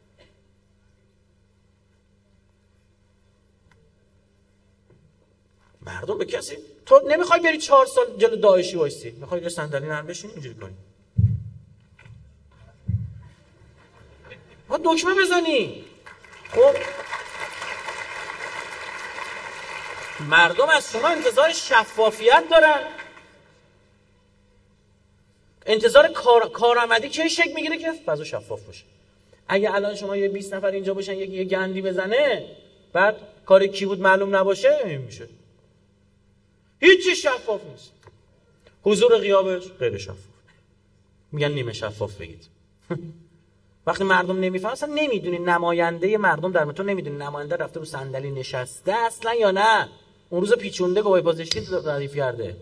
مردم به کسی، تو نمیخوای بری چهار سال جلو داعشی وایسی، میخوای یه صندلی نرم بشین اینجوری کنی، ها دکمه بزنی. خب مردم از شما انتظار شفافیت دارن، انتظار کار... کارآمدی که شکل میگیره که فضا شفاف باشه. اگه الان شما یه بیست نفر اینجا باشن یکی یه گندی بزنه بعد کار کی بود معلوم نباشه، این میشه هیچی شفاف نیست. حضور غیابش غیر شفاف، میگن نیمه شفاف بگید. وقتی مردم نمیفهمن، اصلا نمیدونی نماینده مردم در متون، نمیدونی نماینده رفته رو صندلی نشسته اصلا یا نه، اون روز پیچونده گواهی بازنشستی ردیف کرده.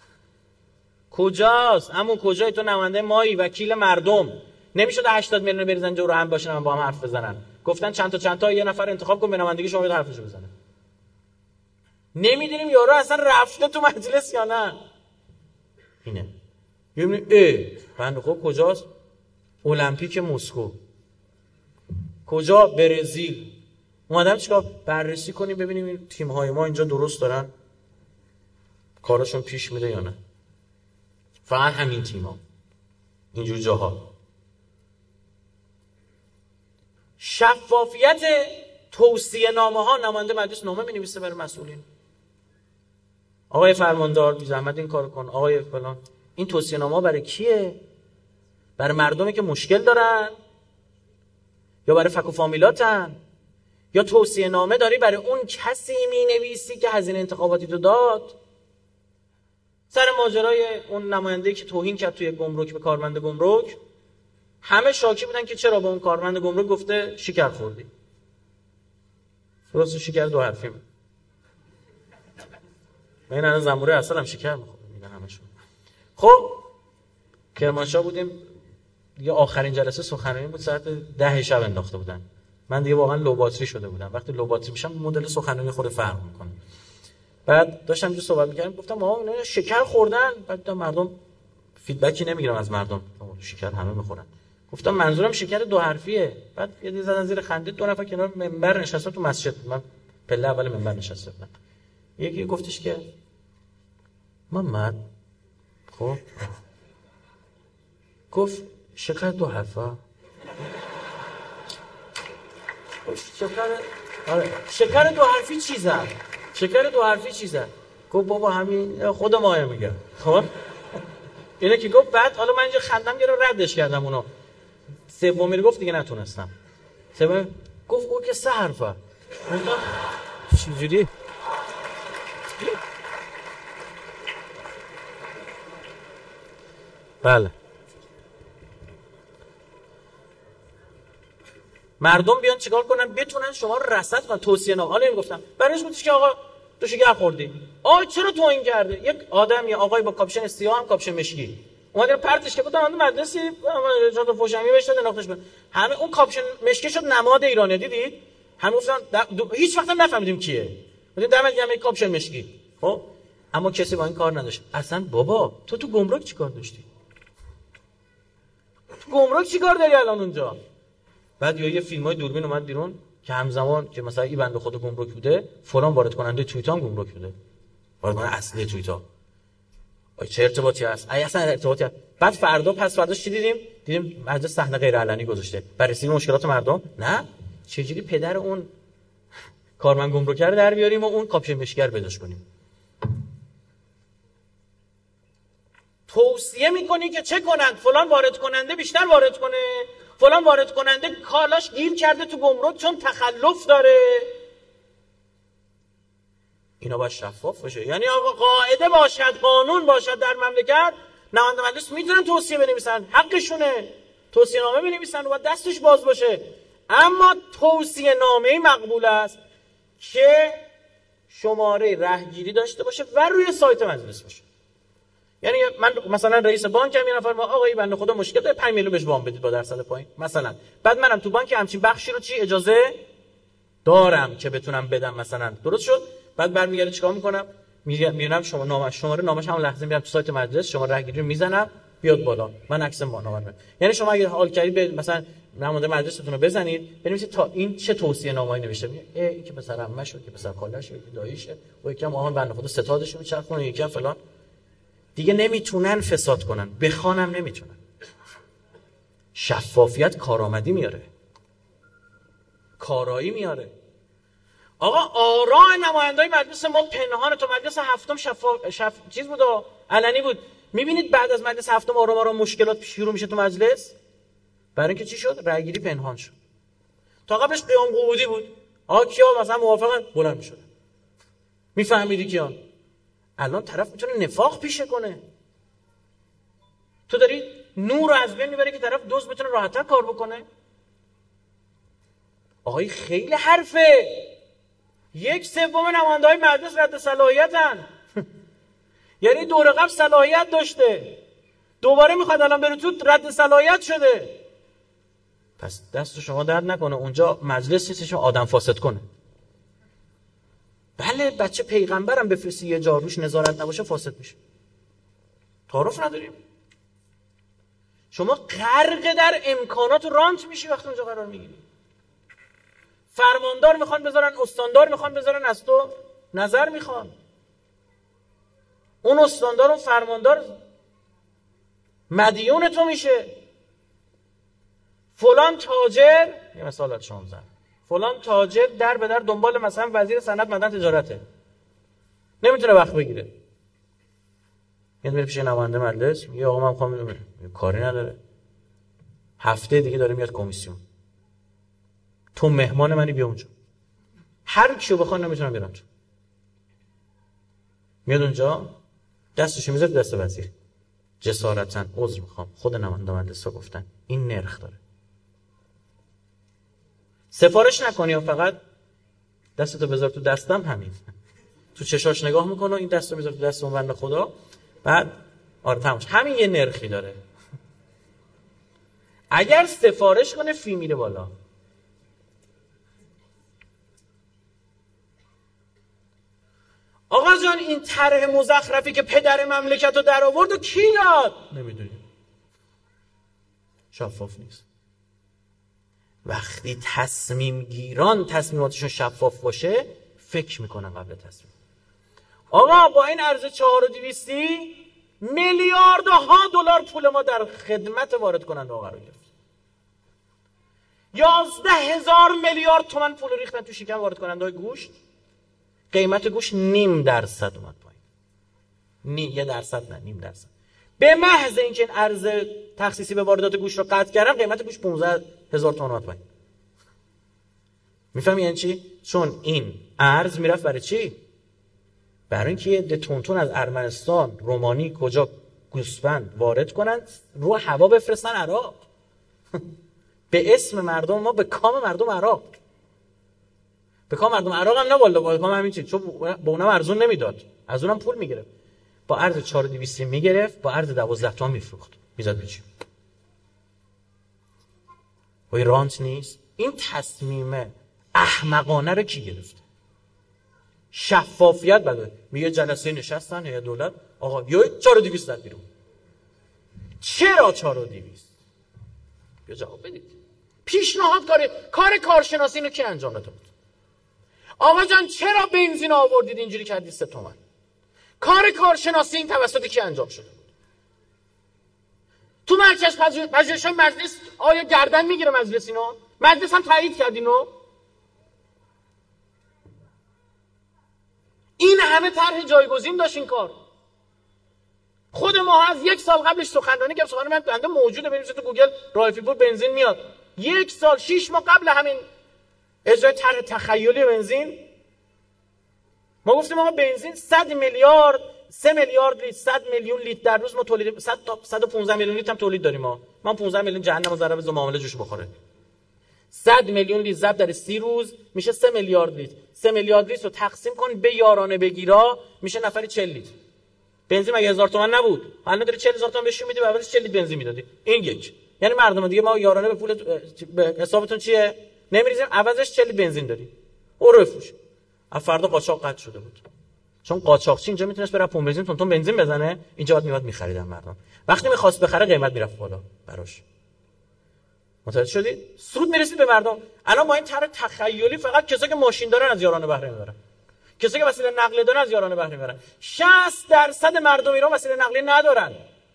کجاست؟ همون کجای تو نماینده مایی، وکیل مردم. نمیشد هشتاد میلیون بریزن جو رو هم باشن با هم حرف بزنن. گفتن چند تا چند تا یه نفر انتخاب کن به نمایندگی شما بده حرفشو بزنه. نمیدونیم یارو اصلا رفته تو مجلس یا نه. اینه. میبینیم ای بنده خب کجاست؟ المپیک مسکو، کجا؟ برزیل. اومدم چیکار؟ بررسی کنیم ببینیم این تیم‌های ما اینجا درست دارن کاراشون پیش میره یا نه. فقط همین تیم‌ها اینجور جاها. شفافیت توصیه نامه ها، نماینده مجلس نامه می‌نویسه برای مسئولین، آقای فرماندار بی زحمت این کارو کن، آقای فلان. این توصیه نامه ها برای کیه؟ برای مردمی که مشکل دارن یا برای فک و فامیلاتن؟ یا توصیه نامه داری برای اون کسی می‌نویسی که هزینه انتخاباتی تو داد؟ سر ماجرای اون نماینده‌ای که توهین کرد توی گمرک به کارمند گمرک، همه شاکی بودن که چرا به اون کارمند گمرک گفته شکر خوردی. درست شکر دو حرفی بود. من الان زنبوره عسل هم شکر می‌خورم میگن همشون. خب کرمانشاه بودیم دیگه، آخرین جلسه سخنرانی بود، ساعت ده شب انداخته بودن. من دیگه واقعا لو باتری شده بودم. وقتی لو باتری میشم مدل سخنرانی خود فرق میکنه. بعد داشتم اینجا صحبت میکردم، گفتم آقا اینا شکر خوردن. بعد مردم فیدبکی نمیگیرم از مردم، شکر همه میخورن. گفتم منظورم شکر دو حرفیه. بعد یه دیگه زدن زیر خنده، دو نفر کنار منبر نشسته تو مسجد، من پله اول منبر نشسته بودم. یکی گفتش که محمد، خب گفت شکر دو حرفه. شکر آره شکر دو حرفی چیزه؟ شکر دو حرفی چیزه؟ گفت بابا همین خود ماه میگه. خب اینه که گفت بعد حالا من اینجا خندم گرفت ردش کردم اونو. سومی رو گفت دیگه نتونستم. سومی گفت او که سه حرفه. چجوری؟ بله. مردم بیان چیکار کنن؟ بتونن شما رو رصد کنن، توصیه نامه. حالا میگفتم برایش گفتش که آقا تو شکر خوردی. آ چرا تو این کرده؟ یک آدم یا آقای با کاپشن سیاه هم کاپشن مشکی اومد پرتش که بودم مدرسی جات فوشمی بهش داد نقطهش بود. همه اون کاپشن مشکی شد نماد ایرانه. دیدید؟ همه گفتن هیچ وقت هم نفهمیدیم کیه. گفتیم دمت گرم کاپشن مشکی. خب اما کسی با این کار نداشت. اصلا بابا تو تو گمرک چیکار داشتی؟ تو گمرک چیکار داری الان اونجا؟ بعد یا یه فیلمای دوربین اومد بیرون که همزمان که مثلا این بنده خود گمرک بوده فلان وارد کننده توییت هم گمرک بوده. وارد کننده اصلی توییت ها. آی چه ارتباطی هست؟ ای اصلا ارتباطی هست. بعد فردا پس فرداش چی دیدیم؟ دیدیم مجلس صحنه غیر علنی گذاشته. بررسی مشکلات مردم. نه چجوری پدر اون کارمند گمرک رو در بیاریم و اون کاپشن مشکی رو پیداش کنیم. توصیه میکنی که چه کنند؟ فلان وارد کننده بیشتر وارد کنه، فلان وارد کننده کالاش گیر کرده تو گمرک چون تخلف داره. اینا باید شفاف باشه. یعنی آقا قاعده باشد، قانون باشد در مملکت، نماینده مجلس میتونن توصیه بنویسن، حقشونه. توصیه نامه بنویسن و دستش باز باشه. اما توصیه نامه مقبول است که شماره رهگیری داشته باشه و روی سایت مجلس باشه. یعنی من مثلا رئیس بانکم یه نفر ما آقای بنده خدا مشکل داره پنج میلیون بهش وام بدید با درصد پایین مثلا. بعد منم تو بانک همچین بخشی رو چی اجازه دارم که بتونم بدم مثلا. درست شد؟ بعد برمیگرده چیکار میکنم؟ میرم شما نامه شماره نامش هم لحظه میرم تو سایت مجلس شماره رهگیری رو میزنم بیاد بالا. من عکس ما نامه رو. یعنی شما اگه حال کردید به مثلا نماینده مجلستون رو بزنید بنویسید تا این چه توصیه نامه‌ای نوشته. میگه این که پسر عمه‌شه که پسر خاله‌شه که داییشه و یکم آهن بنده خدا ستادش میچرخونه یکم فلان. دیگه نمیتونن فساد کنن، بخوانم نمیتونن. شفافیت کارآمدی میاره، کارایی میاره. آقا آراء نمایندای مجلس ما پنهان، تو مجلس هفتم شفاف شف... چیز بود و علنی بود. میبینید بعد از مجلس هفتم آرام آرام مشکلات شروع میشه تو مجلس. برای اینکه چی شد؟ رأیگیری پنهان شد. تا قبلش قیام قعودی بود. آقا کیا مثلا موافقن بلند میشد. میفهمیدی کیان؟ الان طرف میتونه نفاق پیشه کنه. تو داری نور رو از بین میبری که طرف دوست بتونه راحت‌تر کار بکنه. آقای خیلی حرفه. یک سوم نماینده‌های مجلس رد صلاحیتن. یعنی دور قبل صلاحیت داشته، دوباره میخواد الان بره تو رد صلاحیت شده. پس دست شما درد نکنه اونجا مجلس نیستش آدم فاسد کنه. بله بچه پیغمبرم بفرستی یه جا روش نظارت نباشه فاسد میشه. تعارف نداریم. شما غرق در امکانات رانت میشی وقتی اونجا قرار میگیری. فرماندار میخوان بذارن، استاندار میخوان بذارن، از تو نظر میخوان. اون استاندار و فرماندار مدیون تو میشه. فلان تاجر، یه مثال از شما بزنم، فلان تاجر در به در دنبال مثلا وزیر صنعت معدن تجارته، نمیتونه وقت بگیره. میاد میره پیش نماینده مجلس میگه آقا من میخوام بدونم، کاری نداره، هفته دیگه داره میاد کمیسیون، تو مهمان منی بیا اونجا، هر کیو بخوام نمیتونم بیارم تو. میاد اونجا دستشو میذاره دست وزیر، جسارتاً عذر میخوام خود نماینده مجلس ها گفتن این نرخ داره، سفارش نکنی یا فقط دستتو بذار تو دستم، همین تو چشاش نگاه میکنه این دستو میذاره تو دست اون بنده خدا، بعد آره تموم، همین یه نرخی داره. اگر سفارش کنه فی میره بالا. آقا جان این طرح مزخرفی که پدر مملکت رو در آورد و کی داد؟ نمیدونیم، شفاف نیست. وقتی تصمیم گیران تصمیماتشون شفاف باشه فکر میکنن قبل تصمیم. آقا با این ارز چهار و دویستی میلیاردها دلار پول ما در خدمت وارد کننده قرار گرفت. یازده هزار میلیارد تومان پول ریختن تو شکم وارد کننده های گوشت. قیمت گوشت نیم درصد اومد پایین. نی یه درصد نه، نیم درصد. به محض اینکه این ارز تخصیصی به واردات گوشت رو قطع کردن، قیمت گوشت پانزده هزار تومان اومد پایین. میفهمی یعنی چی؟ چون این ارز میرفت برای چی؟ برای اینکه یه تونتون از ارمنستان، رومانی کجا گوسفند وارد کنن، رو هوا بفرستن عراق. به اسم مردم ما، به کام مردم عراق. به کام مردم عراق هم نه والا، با کام همین چیز، چون با اونم ارزون نمیداد، از اونم پول میگرفت. با ارز چهار و دویست میگرفت، با ارز دوازده تومن میفروخت، میزد به چی؟ وای رانت نیست. این تصمیم احمقانه رو کی گرفت؟ شفافیت بده. میگه جلسه نشستن یا دولت، آقا یا چهار و دویست زد بیرون. چرا چهار و دویست؟ یا جواب بدید. پیشنهاد کاره کار کارشناسی اینو کی انجام داده بود؟ آقا جان چرا بنزین آوردید اینجوری کردید سه تومن؟ کار کارشناسی این توسط کی انجام شده بود؟ تو مرکز پژوهش مجلس آیا گردن میگیره مجلس اینو؟ مجلس هم تایید کرد اینو؟ این همه طرح جایگزین داشت این کار. خود ما از یک سال قبلش سخنرانی که سخنرانی من بنده موجوده، بریم تو گوگل رایفی پور بنزین میاد. یک سال شش ماه قبل همین اجرای طرح تخیلی بنزین ما گفتیم آقا بنزین صد میلیارد سه میلیارد لیتر صد میلیون لیتر در روز ما تولید صد تا صد و پانزده میلیون لیتر هم تولید داریم ما. ما پانزده میلیون جهنم و ضرب ز معامله جوش بخوره. صد میلیون لیتر ضرب در سی روز میشه سه میلیارد لیتر. سه میلیارد لیتر رو تقسیم کن به یارانه بگیرا میشه نفری چهل لیتر. بنزین مگه هزار تومان نبود؟ الان داری چهل هزار تومان بهش میدی، بعدش چهل لیتر بنزین میدادی. این یک. یعنی مردم دیگه ما یارانه به پول به حسابتون چیه؟ نمیریزیم، عوضش چهل لیتر بنزین داری. او رو بفروش. از فردا قاچاق قطع شده بود. چون قاچاقچی اینجا میتونست بره پمپ بنزین تون تون بنزین بزنه، اینجا بعد میواد میخریدن مردم. وقتی میخواست بخره قیمت میرفت بالا براش. متوجه شدید؟ سود میرسید به مردم. الان با این طرح تخیلی فقط کسایی که ماشین دارن از یارانه بهره میبرن. کسایی که وسیله نقلیه دارن از یارانه بهره میبرن. شصت درصد مردم ایران وسیله نقلیه ندارن.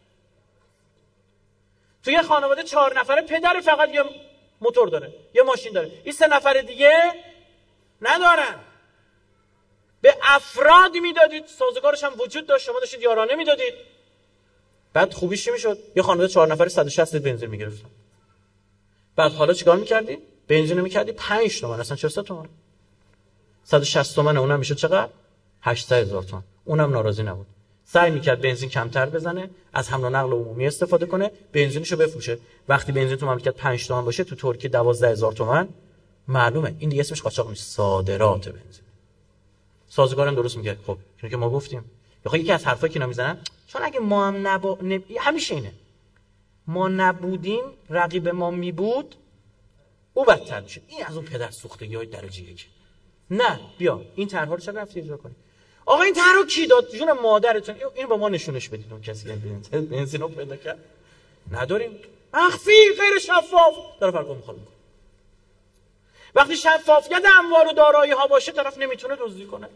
تو یه خانواده چهار نفره پدر فقط یه موتور داره، یه ماشین داره. این سه نفر دیگه ندارن. به افراد میدادید، سازگارش هم وجود داشت، شما داشتید یارانه میدادید. بعد خوبیش چی میشد؟ یه خانواده چهار نفره صد و شصت لیتر بنزین میگرفتن. بعد حالا چیکار میکردی؟ بنزین رو میکردی پنج تومن، اصلا چهارصد تومن. صد و شصت تومن اونم میشد چقدر؟ هشتصد هزار تومن. اونم ناراضی نبود. سعی میکرد بنزین کمتر بزنه، از حمل و نقل عمومی استفاده کنه، بنزینشو بفروشه. وقتی بنزین تو مملکت پنج تومن باشه، تو ترکیه دوازده هزار تومن، معلومه این دیگه اسمش قاچاق نیست، صادرات بنزین. سازگارم درست میگه. خب چون که ما گفتیم بخوام یکی از حرفایی که اینا میزنن، چون اگه ما هم نبا... نب... همیشه اینه، ما نبودیم رقیب ما میبود او بدتر میشه. این از اون پدر سوختگی های درجه یک. نه بیا این طرحا رو چرا رفتی اجرا کنی؟ آقا این طرح رو کی داد؟ جون مادرتون. اینو با ما نشونش بدید. اون کسی که بنزین رو پیدا کرد نداریم، مخفی، غیر شفاف، طرف فرق میخواد. وقتی شفافیت اموال و دارایی ها باشه، طرف نمیتونه دزدی کنه.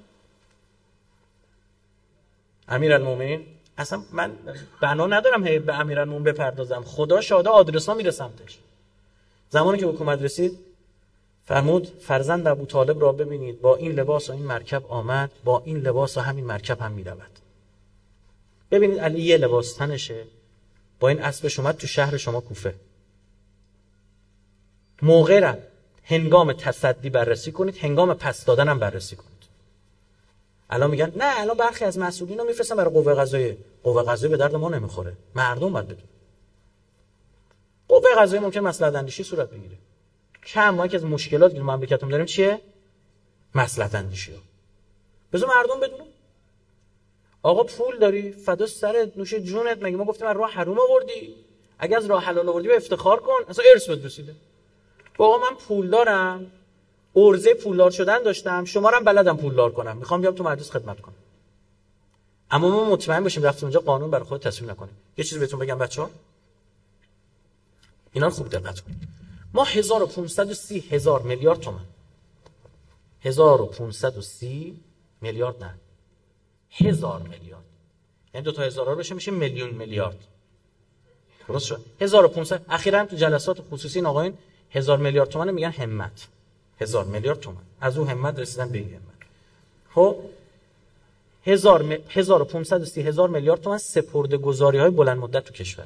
امیرالمومنین، اصلا من بنا ندارم هی به امیرالمومنین بپردازم، خدا شاهده آدرس ها میره سمتش. زمانی که حکومت رسید فرمود فرزند ابو طالب را ببینید، با این لباس و این مرکب آمد، با این لباس و همین مرکب هم میرود. ببینید علی یه لباس تنشه، با این اسبش اومد تو شهر شما کوفه. موقع را هنگام تصدی بررسی کنید، هنگام پس دادن هم بررسی کنید. الان میگن نه، الان برخی از مسئولین رو میفرستن برای قوه قضاییه. قوه قضاییه به درد ما نمیخوره، مردم باید بدون. قوه قضاییه ممکن مصلحت اندیشی صورت بگیره. کم ما که از مشکلاتی که مملکتمون داریم چیه؟ مصلحت اندیشی ها. بذار مردم بدونن. آقا پول داری، فدا سر نوش جونت، مگه ما گفتیم از راه حرام آوردی؟ اگه از راه حلال آوردی به افتخار کن، اصلا ارث بهت رسیده. آقا من پول دارم، عرضه پولدار شدن داشتم، شما رو هم بلدم پولدار کنم، میخوام بیام تو مجلس خدمت کنم. اما ما مطمئن باشیم رفتیم اونجا قانون برای خود تصویب نکنیم. یه چیزی بهتون بگم بچه‌ها، اینا رو خوب دقت کنید. ما هزار و پانصد و سی هزار میلیارد تومان، هزار و پانصد و سی میلیارد نه، هزار میلیارد، یعنی دو تا هزار بشه میشه میلیون میلیارد. درست شد؟ هزار و پانصد. اخیراً تو جلسات خصوصی این آقایون هزار میلیارد تومان میگن همت. هزار میلیارد تومان. از اون همت رسیدن به این همت. خب هزار و پانصد و سی هزار میلیارد تومان سپرده‌گذاری های بلند مدت تو کشور.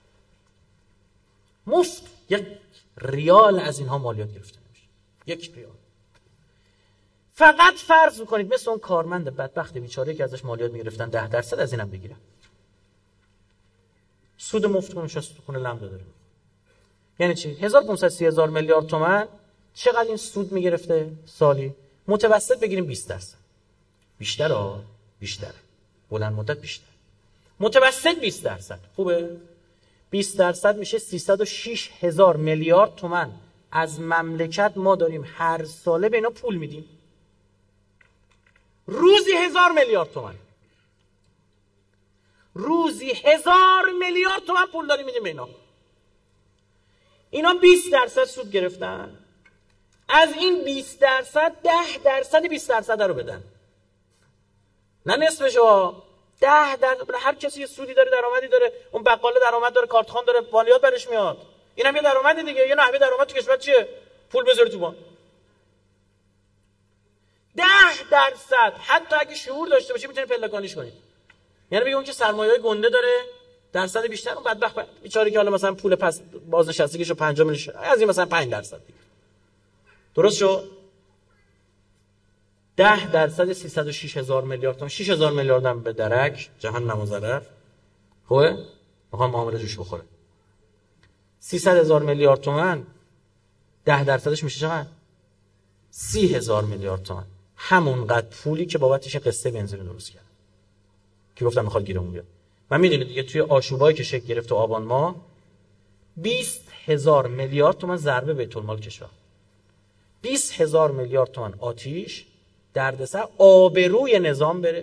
مفت یک ریال از اینها مالیات گرفته نمیشه. یک ریال. فقط فرض میکنید مثل اون کارمند بدبخت بیچاره که ازش مالیات میگرفتن ده درصد از اینم بگیرن. سود مفت کنه نشسته تو خونه لم داره. یعنی چی؟ هزار و پانصد و سی هزار میلیارد تومان چقدر این سود میگرفته سالی؟ متوسط بگیریم بیست درصد. بیشتر ها؟ بیشتر. بلند مدت بیشتر. متوسط بیست درصد. خوبه؟ بیست درصد میشه سیصد و شش هزار میلیارد تومان از مملکت ما داریم هر ساله به اینا پول میدیم. روزی هزار میلیارد تومان. روزی هزار میلیارد تومان پول داریم میدیم به اینا. اینا بیست درصد سود گرفتن. از این بیست درصد ده درصد بیست درصد رو بدن. نه نصفشو. ده درصد. هر کسی یه سودی داره، درآمدی داره. اون بقال درآمد داره، کارتخوان داره، مالیات برش میاد. اینم یه درآمدی دیگه. یه نحوه درآمد تو کشور چیه؟ پول بذاری تو بانک. ده درصد حتی اگه شعور داشته باشه میتونه پلکانیش کنید. یعنی بگم که سرمایه‌ای گنده داره درصد بیشتر، اون بدبخت بیچاره که حالا مثلا پول پس بازنشستگیشو پنجاه میلیون از این مثلا پنج درصد دیگه. درست شد؟ ده درصد سیصد و شش هزار میلیارد تومان، شش هزار میلیارد هم به درک جهنم و ضرر. خوبه؟ میخوام معامله جوش بخوره. سیصد هزار میلیارد تومان ده درصدش میشه چقدر؟ سی هزار میلیارد تومان. همونقدر پولی که بابتش قصه بنزین درست کرد که گفتم میخواد گیرمون بیاد. من میدونید دیگه توی آشوبایی که شکل گرفت تو آبان ماه بیست هزار میلیارد تومان ضربه بیت المال کشور. بیست هزار میلیارد تومان آتیش، دردسر، آبروی نظام بره.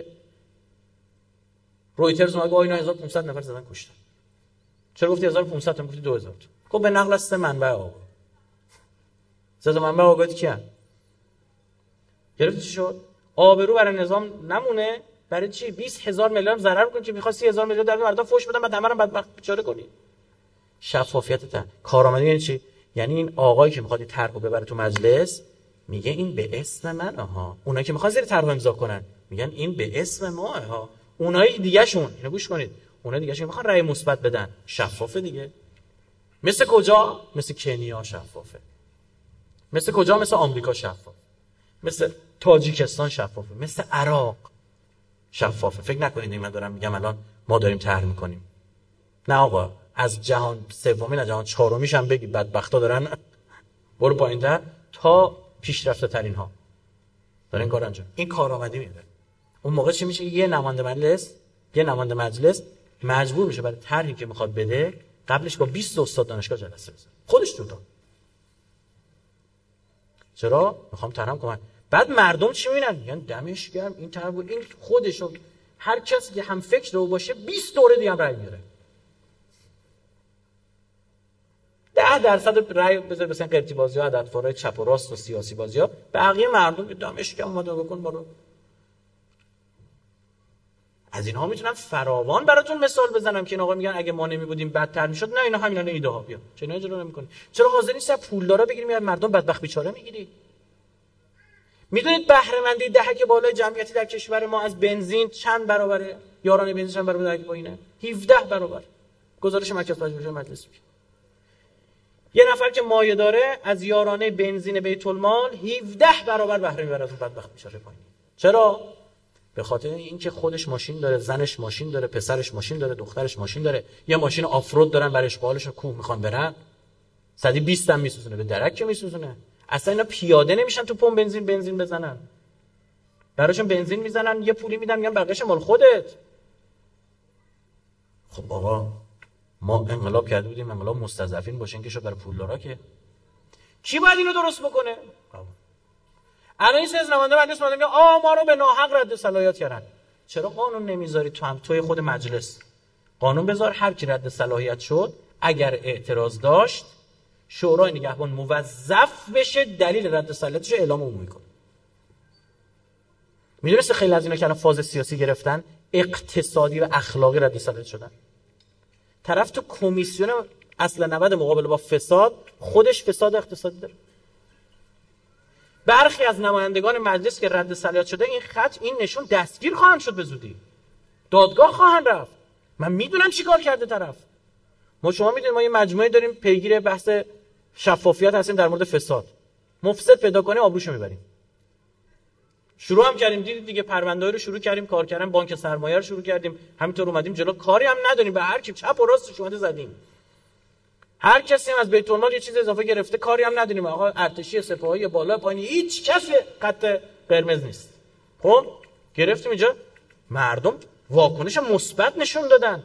رویترز اومد گفت اینا هزار و پانصد نفر زدن کشتن. چرا گفتی هزار و پانصد تا گفتی دو هزار؟ خب به نقل از سه منبع آب. سه منبع آبادی کیه؟ گرفتی چی شد؟ آبرو برای نظام نمونه. برای چی؟ بیست هزار میلیارد ضرر کنی که می‌خواد سی هزار میلیارد در مردم فوش بدن بعد همه رو بدبخت بیچاره کنی. شفافیت تا کارآمدی یعنی چی؟ یعنی این آقایی که می‌خواد طرحو ببره تو مجلس میگه این به اسم من ها. اونایی که می‌خوان زیر طرح امضا کنن میگن این به اسم ما ها. اونایی دیگه شون اینو گوش کنید. اونایی دیگه شون می‌خوان رأی مثبت بدن. شفافه دیگه. مثل کجا؟ مثل کنیا شفافه. مثل کجا؟ مثل آمریکا شفافه. مثل تاجیکستان شفافه. مثل عراق شفافه. فکر نکنید من دارم میگم الان ما داریم طرح میکنیم. نه آقا، از جهان سومی نه جهان چهارمیش هم بگی بدبختا دارن برو پایین‌تر تا پیشرفته ترین ها دارن این کار انجام. این کارآمدی میده. اون موقع چی میشه؟ یه نماینده مجلس یه نماینده مجلس مجبور میشه برای طرحی که میخواد بده قبلش با بیست استاد دانشگاه جلسه بزنه. خودش تو داد. چرا؟ میخوام طرحم کنم. بعد مردم چی میبینن؟ میگن دمش گرم این طرح بود، این خودشو هر کسی که هم فکر رو باشه بیست دوره دیگه هم رأی میاره. ده درصد رأی بذار مثلا قرتی بازی‌ها، عددفارای چپ و راست و سیاسی بازی‌ها، بقیه مردم دمش گرم اومد بکن برو. از اینها میتونم فراوان براتون مثال بزنم که این آقا میگن اگه ما نمیبودیم بدتر میشد. نه اینا همینا ایده ها بیا. چرا اجرا نمیکنی؟ چرا حاضر نیستی پولدارا بگیریم یا مردم بدبخت بیچاره میگیری؟ میدونید بهره مندی دهک بالای جمعیتی در کشور ما از بنزین چند برابره؟ یارانه بنزین چند برابره با اینه؟ هفده برابر. گزارش مرکز پژوهش مجلس میگه. یه نفر که مایه داره از یارانه بنزین بیت المال هفده برابر بهره میبره از اون بدبخت بیچاره پایین. چرا؟ به خاطر اینکه خودش ماشین داره، زنش ماشین داره، پسرش ماشین داره، دخترش ماشین داره، یه ماشین آفرود دارن برای اشغالش کوه میخوان برن. صد و بیست هم میسوزونه، به درک که میسوزونه. اصلا اینا پیاده نمیشن تو پمپ بنزین بنزین بزنن. براشون بنزین میزنن، یه پولی میدن میگن بقیه‌اش مال خودت. خب آقا ما انقلاب کرده بودیم، انقلاب مستضعفین باشین که شو برای پولدارا که کی باید اینو درست بکنه؟ الان این سه نماینده مجلس اومدن میگن آ ما رو به ناحق رد صلاحیت کردن. چرا قانون نمیذاری تو هم توی خود مجلس قانون بذار هر کی رد صلاحیت شد اگر اعتراض داشت شورای نگهبان موظف بشه دلیل رد صلاحیتش اعلام عمومی کنه. میدونسته خیلی از اینا که الان فاز سیاسی گرفتن اقتصادی و اخلاقی رد صلاحیت شدن. طرف تو کمیسیون اصل نود مقابله با فساد خودش فساد اقتصادی داره. برخی از نمایندگان مجلس که رد صلاحیت شده این خط این نشون دستگیر خواهند شد، به زودی دادگاه خواهند رفت. من میدونم چیکار کرده طرف. ما شما میدونید ما یه مجموعه داریم پیگیر بحث شفافیت هستیم در مورد فساد. مفسد پیدا کنه آبروشو میبریم. شروع هم کردیم، دیدید دیگه، پرونده‌ای رو شروع کردیم کار کردن، بانک سرمایه رو شروع کردیم، همینطور اومدیم جلو، کاری هم نداریم، به هر کی چپ و راستش اومده زدیم. هر کسی هم از بیت المال یه چیز اضافه گرفته، کاری هم نداریم. آقا ارتشی، سپاهی، بالا پایین، هیچ کسی خط قرمز نیست. خب گرفتیم اینجا، مردم واکنش مثبت نشون دادن،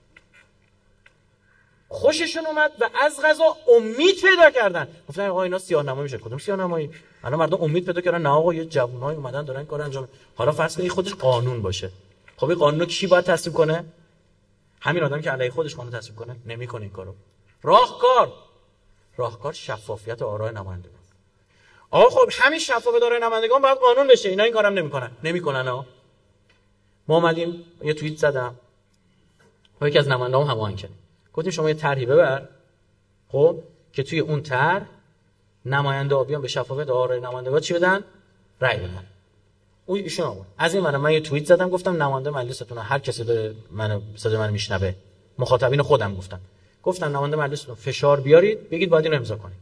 خوششون اومد و از قضا امید پیدا کردن. گفتن آقا اینا سیاه‌نمایی میشه. کدوم سیاه‌نمایی؟ الان مردم امید پیدا کردن، نه آقا یه جوونای اومدن دارن کار انجام. حالا فرض کنید خودش قانون باشه. خب این قانونو کی باید تصویب کنه؟ همین آدم که علیه خودش قانون تصویب کنه نمیکنه این کارو. راهکار راهکار شفافیت آرای نمایندگان. آقا خب همین شفافیت آرای نمایندگان باید قانون بشه. اینا این کارم نمیکنن. نمیکنن ها. ما اومدیم یه توییت زدم. با یکی از نمایندگان هماهنگ کردیم. گفتیم شما یه طرحی ببر، خب که توی اون طرح نماینده بیان به شفافیت آرای نمایندگان چی بدن؟ رأی بدن. اون ایشون آورد. از این منم من یه توییت زدم، گفتم نماینده مجلستون هر کسی داره منو صدا من میشنوه، مخاطبین خودم گفتم. گفتم نماینده مجلستون فشار بیارید، بگید باید اینو امضا کنید.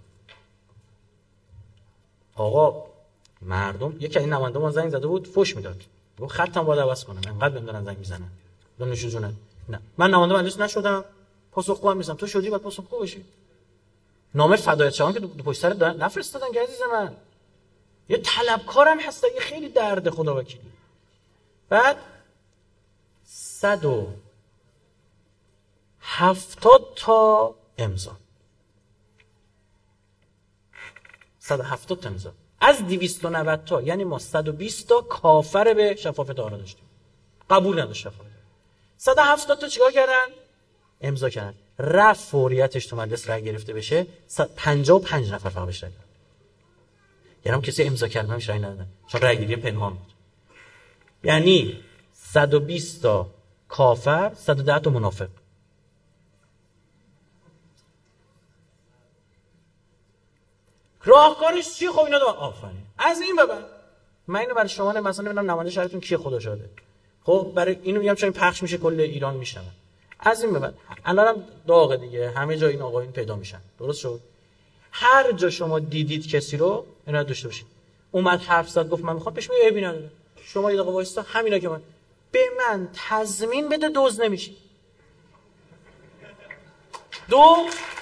آقا مردم یکی از این نماینده ما زنگ زده بود فوش میداد. گفت خطم باید عوض کنم، انقدر بهم دارن زنگ میزنن. دونشون جونه. نه من نماینده مجلس نشدم، پاسخگو هم نیستم. تو شدی باید پاسخگو بشی. نامه فدایت شوان که دو پشت سر نفرستادن که عزیز من. یه طلبکارم هست، یه خیلی درد خدا وکیلی. بعد صد و هفتاد تا امضا. صد و هفتاد تا امضا. از دویست و نود تا، یعنی ما صد و بیست تا کافر به شفافیت آرا داشتیم. قبول نداشت شفافیت. صد و هفتاد تا چیکار کردن؟ امضا کردن. رفت فوریتش تو مجلس رای گرفته بشه، پنجاه و پنج نفر فقط بهش رای دادن. یعنی هم کسی امضا کرد همش رای ندادن، چون رای گیری پنهان بود. یعنی صد و بیست تا کافر، صد و ده تا منافق. راهکارش چی؟ خب اینا دو آفرین. از این به بعد من اینو برای شما مثلا ببینم نماینده شهرتون کیه خدا شاده. خب برای اینو میگم چون پخش میشه کل ایران میشنون. از این به بعد الانم داغ دیگه، همه جا این آقایون پیدا میشن. درست شد؟ هر جا شما دیدید کسی رو اینا داشته باشید. اومد حرف زد گفت من میخوام پیش میاد عیبی نداره. شما یه دقیقه وایستا، همینا که من به من تضمین بده دوز نمیشی. دو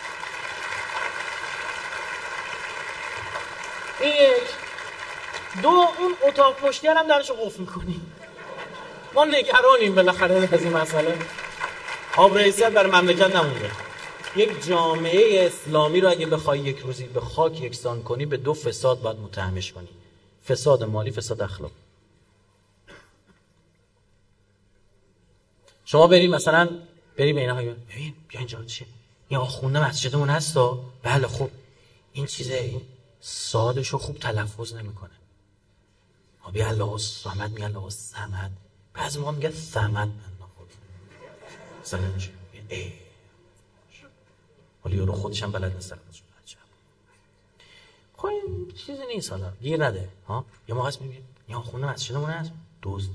یک دو اون اتاق پشتی هم درشو قفل میکنی. ما نگرانیم بالاخره از این مسئله. آب رئیسیت برای مملکت نمونده. یک جامعه اسلامی رو اگه بخوای یک روزی به خاک یکسان کنی، به دو فساد باید متهمش کنی: فساد مالی، فساد اخلاق. شما بریم مثلا بریم اینا های ببین بیا اینجا چیه؟ این آخونده مسجدمون هستا؟ بله خب این چیزه، این صادشو خوب تلفظ نمیکنه. آبی الله الصمد میگه الله الصمد، بعضی موقع میگه صمد. مثلا ای ولی یارو خودش هم بلد نیست تلفظ کنه. عجب. خب این چیزی نیست، حالا گیر نده ها. یه موقع اسم میگه یا خونه مسجدمون هست دزد.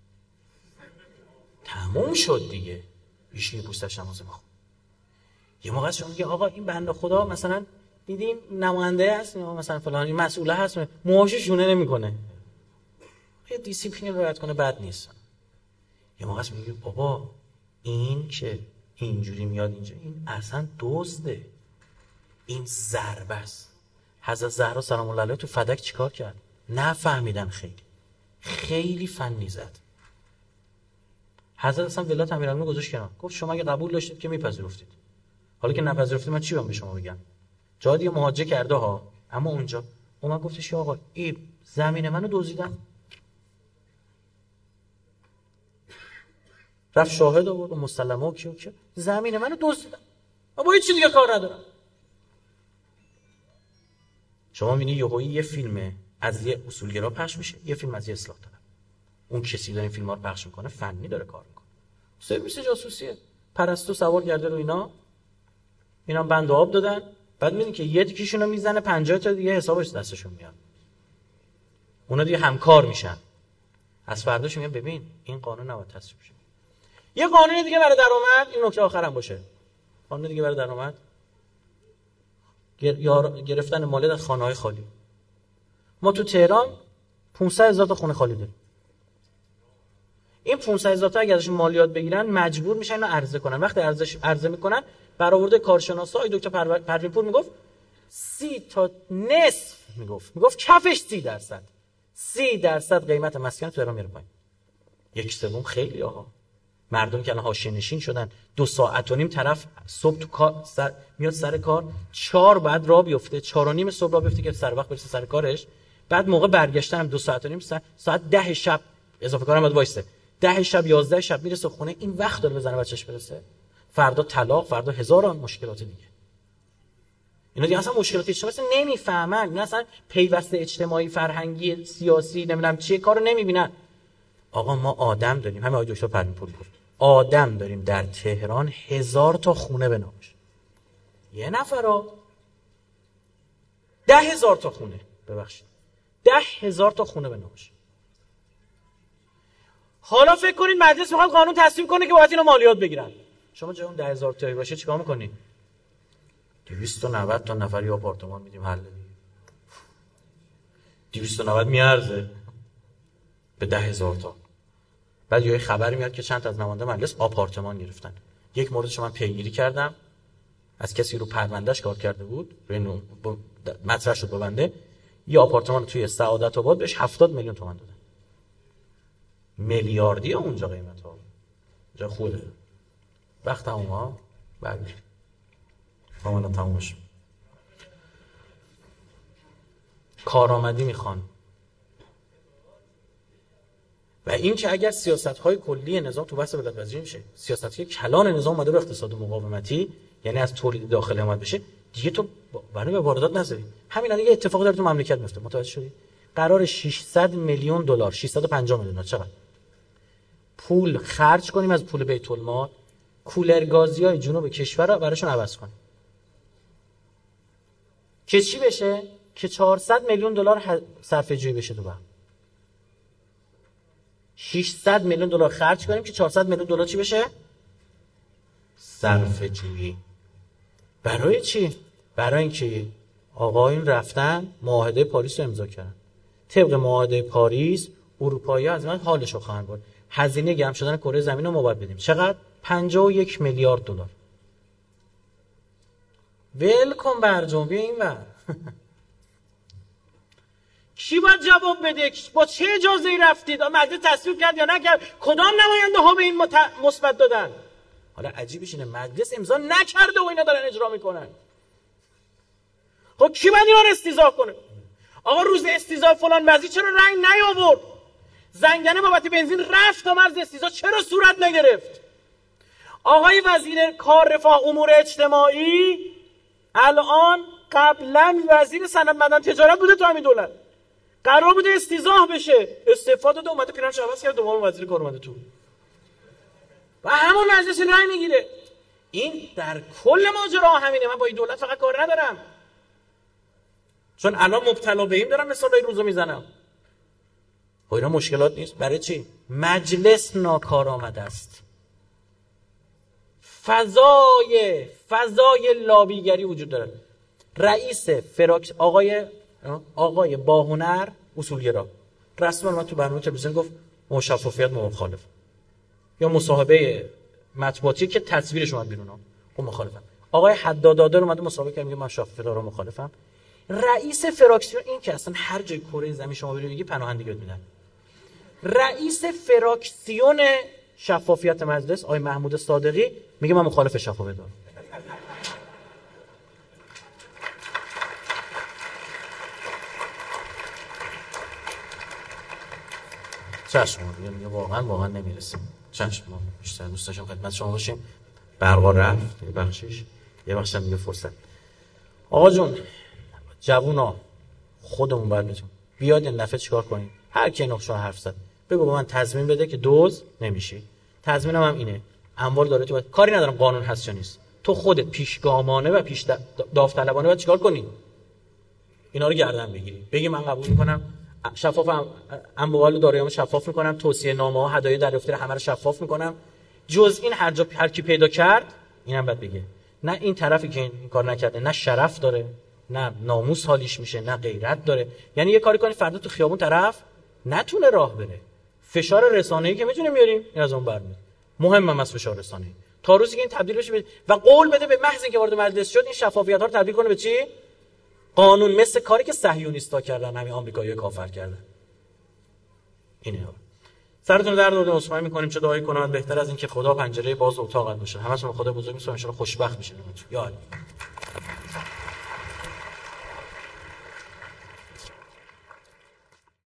تموم شد دیگه. ایشی پوستش نماز ما. یه موقع شما میگه آقا این بنده خدا مثلا دیدیم نماینده هست یا مثلا فلان این مسئوله هست، موهاشو شونه نمیکنه. یه دیسیپلین رعایت کنه بد نیست. یه موقع میگه بابا این که اینجوری میاد اینجا، این اصلا دزده، این ضربه است. حضرت زهرا سلام الله علیها تو فدک چیکار کرد؟ نفهمیدن، خیلی خیلی فنی زد. حضرت اصلا ولایت امیرالمومنین گذاشت کنار، گفت شما اگه قبول داشتید که میپذیرفتید، حالا که نپذیرفتید من چی باید به شما بگم؟ جا دیگه مهاجه کرده ها، اما اونجا اومد گفتش آقا این زمین منو دزدیدن. رفت شاهد آورد و مسلمه و کیو کیو زمین منو دزدیدن، من با هیچ چیز دیگه کار ندارم. شما میبینی یهویی یه فیلم از یه اصولگرا پخش میشه، یه فیلم از یه اصلاح طلب. اون کسی داره این فیلم‌ها رو پخش میکنه، فنی داره کار میکنه. سرویس جاسوسیه. پرستو سوار کرده رو اینا، اینا بند آب دادن، بعد میبینی که یه تیکیشونو میزنه پنجاه تا دیگه حسابش دستشون میاد. اونا دیگه همکار میشن. از فرداش میگن ببین این قانون نباید تصویب شه. یه قانون دیگه برای درآمد، این نکته آخرام باشه. قانون دیگه برای درآمد گرفتن مالیات از خانه‌های خالی. ما تو تهران پانصد هزار تا خونه خالی داریم. این پانصد هزار تا اگه ازش مالیات بگیرن مجبور میشن اینو عرضه کنن. وقتی ارزش عرضه میکنن برآورده کارشناسا آقای دکتر پروین‌پور میگفت سی تا نصف میگفت میگفت کفش سی درصد سی درصد قیمت مسکن تو ایران میره پایین. یک سوم خیلی آها مردم که الان حاشیه نشین شدن، دو ساعت و نیم طرف صبح تو کار سر... میاد سر کار، چهار بعد راه بیفته، چهار و نیم صبح راه بیفته که سر وقت برسه سر کارش، بعد موقع برگشتن هم دو ساعت و نیم سر... ساعت ده شب اضافه کارم باید وایسته، ده شب یازده شب میرسه خونه، این وقت داره بزنه بچه‌ش برسه، فردا طلاق، فردا هزاران مشکلات دیگه. اینا دیگه اصلا مشکلات اجتماعی اصلا نمیفهمن، اینا اصلا پیوسته اجتماعی فرهنگی سیاسی نمیدونم چیه کارو نمیبینن. آقا ما آدم داریم، همین آقای دکتر پروین‌پور گفت آدم داریم در تهران هزار تا خونه به نامش، یه نفرا ده هزار تا خونه، ببخشید ده هزار تا خونه به نامش. حالا فکر کنید مجلس میخواد قانون تصویب کنه که باید اینو مالیات بگیرن. شما جای اون ده هزار تایی باشه چیکار میکنی؟ دویست و نود تا نفری آپارتمان میدیم حل دیگه. دویست و نود میارزه به ده هزار تا. بعد یه خبری میاد که چند تا از نماینده مجلس آپارتمان گرفتن. یک موردش من پیگیری کردم از کسی رو پروندهش کار کرده بود، روی مطرح شد با بنده، یه آپارتمان توی سعادت آباد بهش هفتاد میلیون تومان دادن. میلیاردی اونجا قیمت ها. اونجا خوده. وقت تموم ها. بله. کاملا تموم شد. کارآمدی میخوان. و این که اگر سیاست‌های کلی نظام تو بحث بلدپذیری میشه، سیاست‌های کلان نظام اومده رو اقتصاد مقاومتی، یعنی از تولید داخلی اومد بشه، دیگه تو برای به واردات نذاری. همین الان یه اتفاقی داره تو مملکت میفته، متوجه شدی؟ قرار ششصد میلیون دلار، ششصد و پنجاه میلیون دلار چقدر پول خرج کنیم از پول بیت المال، کولرگازی‌های جنوب کشور رو براشون عوض کنیم. که چی بشه؟ که چهارصد میلیون دلار صرفه جویی بشه تو بهم. ششصد میلیون دلار خرج کنیم که چهارصد میلیون دلار چی بشه؟ صرفه جویی. برای چی؟ برای اینکه آقایون رفتن معاهده پاریس رو امضا کردن. طبق معاهده پاریس اروپایی‌ها از من حالش رو خواهند برد. هزینه گرم شدن کره زمین رو ما باید بدیم. چقدر؟ پنجاه و یک میلیارد دلار. ولکن برجام بیا اینور. کی باید جواب بده؟ با چه اجازه‌ای رفتید؟ مجلس تصویب کرد یا نکرد؟ کدام نماینده ها به این مثبت دادن؟ حالا عجیبش اینه مجلس امضا نکرده و اینا دارن اجرا میکنن. خب کی باید اینا رو استیضاح کنه؟ آقا روز استیضاح فلان وزیر چرا رنگ نیاورد؟ زنگنه بابت بنزین رفت تا مرز استیضاح چرا صورت نگرفت؟ آقای وزیر کار رفاه امور اجتماعی الان قبلا وزیر صنعت معدن تجارت بوده تو همین دولت، قرار بوده استیضاح بشه، استفاده داده اومده پیرنش عوض کرد دوباره وزیر کار اومده تو و همون مجلس رأی میگیره. این در کل ماجرا همینه. من با این دولت فقط کار ندارم، چون الان مبتلا به این دارم مثالای روزو میزنم. خب اینا مشکلات نیست. برای چی؟ مجلس ناکارآمد است. فضای فضای لابیگری وجود داره. رئیس فراکس آقای آقای باهنر اصولگرا رسما من تو برنامه تلویزیون گفت شفافیت مخالف، یا مصاحبه مطبوعاتی که تصویرش اومد بیرون اون مخالفم. آقای حدادادر اومده مصاحبه کرد میگه من شفافیت رو مخالفم. رئیس فراکسیون این که اصلا هر جای کره زمین شما برید میگی پناهندگی میدن. رئیس فراکسیون شفافیت مجلس آقای محمود صادقی میگه من مخالف شفافیت دارم. چشم میگه واقعا واقعا نمیرسیم. چشم ما بیشتر دوست داشتم خدمت شما باشیم. برقا رفت یه بخشش، یه بخش هم دیگه فرصت. آقا جون جوونا خودمون باید بتون بیاد این دفعه چیکار کنیم؟ هر کی نقشه حرف زد بگو با من تضمین بده که دوز نمیشی. تضمینم هم اینه اموال داره تو باید. کاری ندارم قانون هست یا نیست، تو خودت پیشگامانه و پیش داوطلبانه باید چیکار کنی؟ اینا رو گردن بگیری، بگی من قبول میکنم شفاف ام... اموال داراییامو شفاف میکنم، توصیه نامه ها، هدایا دریافتی همه رو شفاف میکنم. جز این هر جا هر کی پیدا کرد اینم بعد بگه نه این طرفی که این کار نکرده نه شرف داره، نه ناموس حالیش میشه، نه غیرت داره. یعنی یه کاری کنی فردا تو خیابون طرف نتونه راه بره. فشار رسانه‌ای که میتونه میاریم این از اون برمیاد. مهمم از فشار رسانه‌ای تا روزی که این تبدیل بشه به... و قول بده به محض اینکه وارد مجلس شد این شفافیت ها رو تبدیل کنه به چی؟ قانون، مثل کاری که صهیونیست‌ها کردن، همین آمریکایی‌ها کافر کردن. اینه. سرتون درد آورده، عذرخواهی می‌کنیم. چه دعایی کنم بهتر از این که خدا پنجره باز اتاقت باشه. همتون خدا بزرگ می‌سپارم، ان شاءالله خوشبخت بشین. یا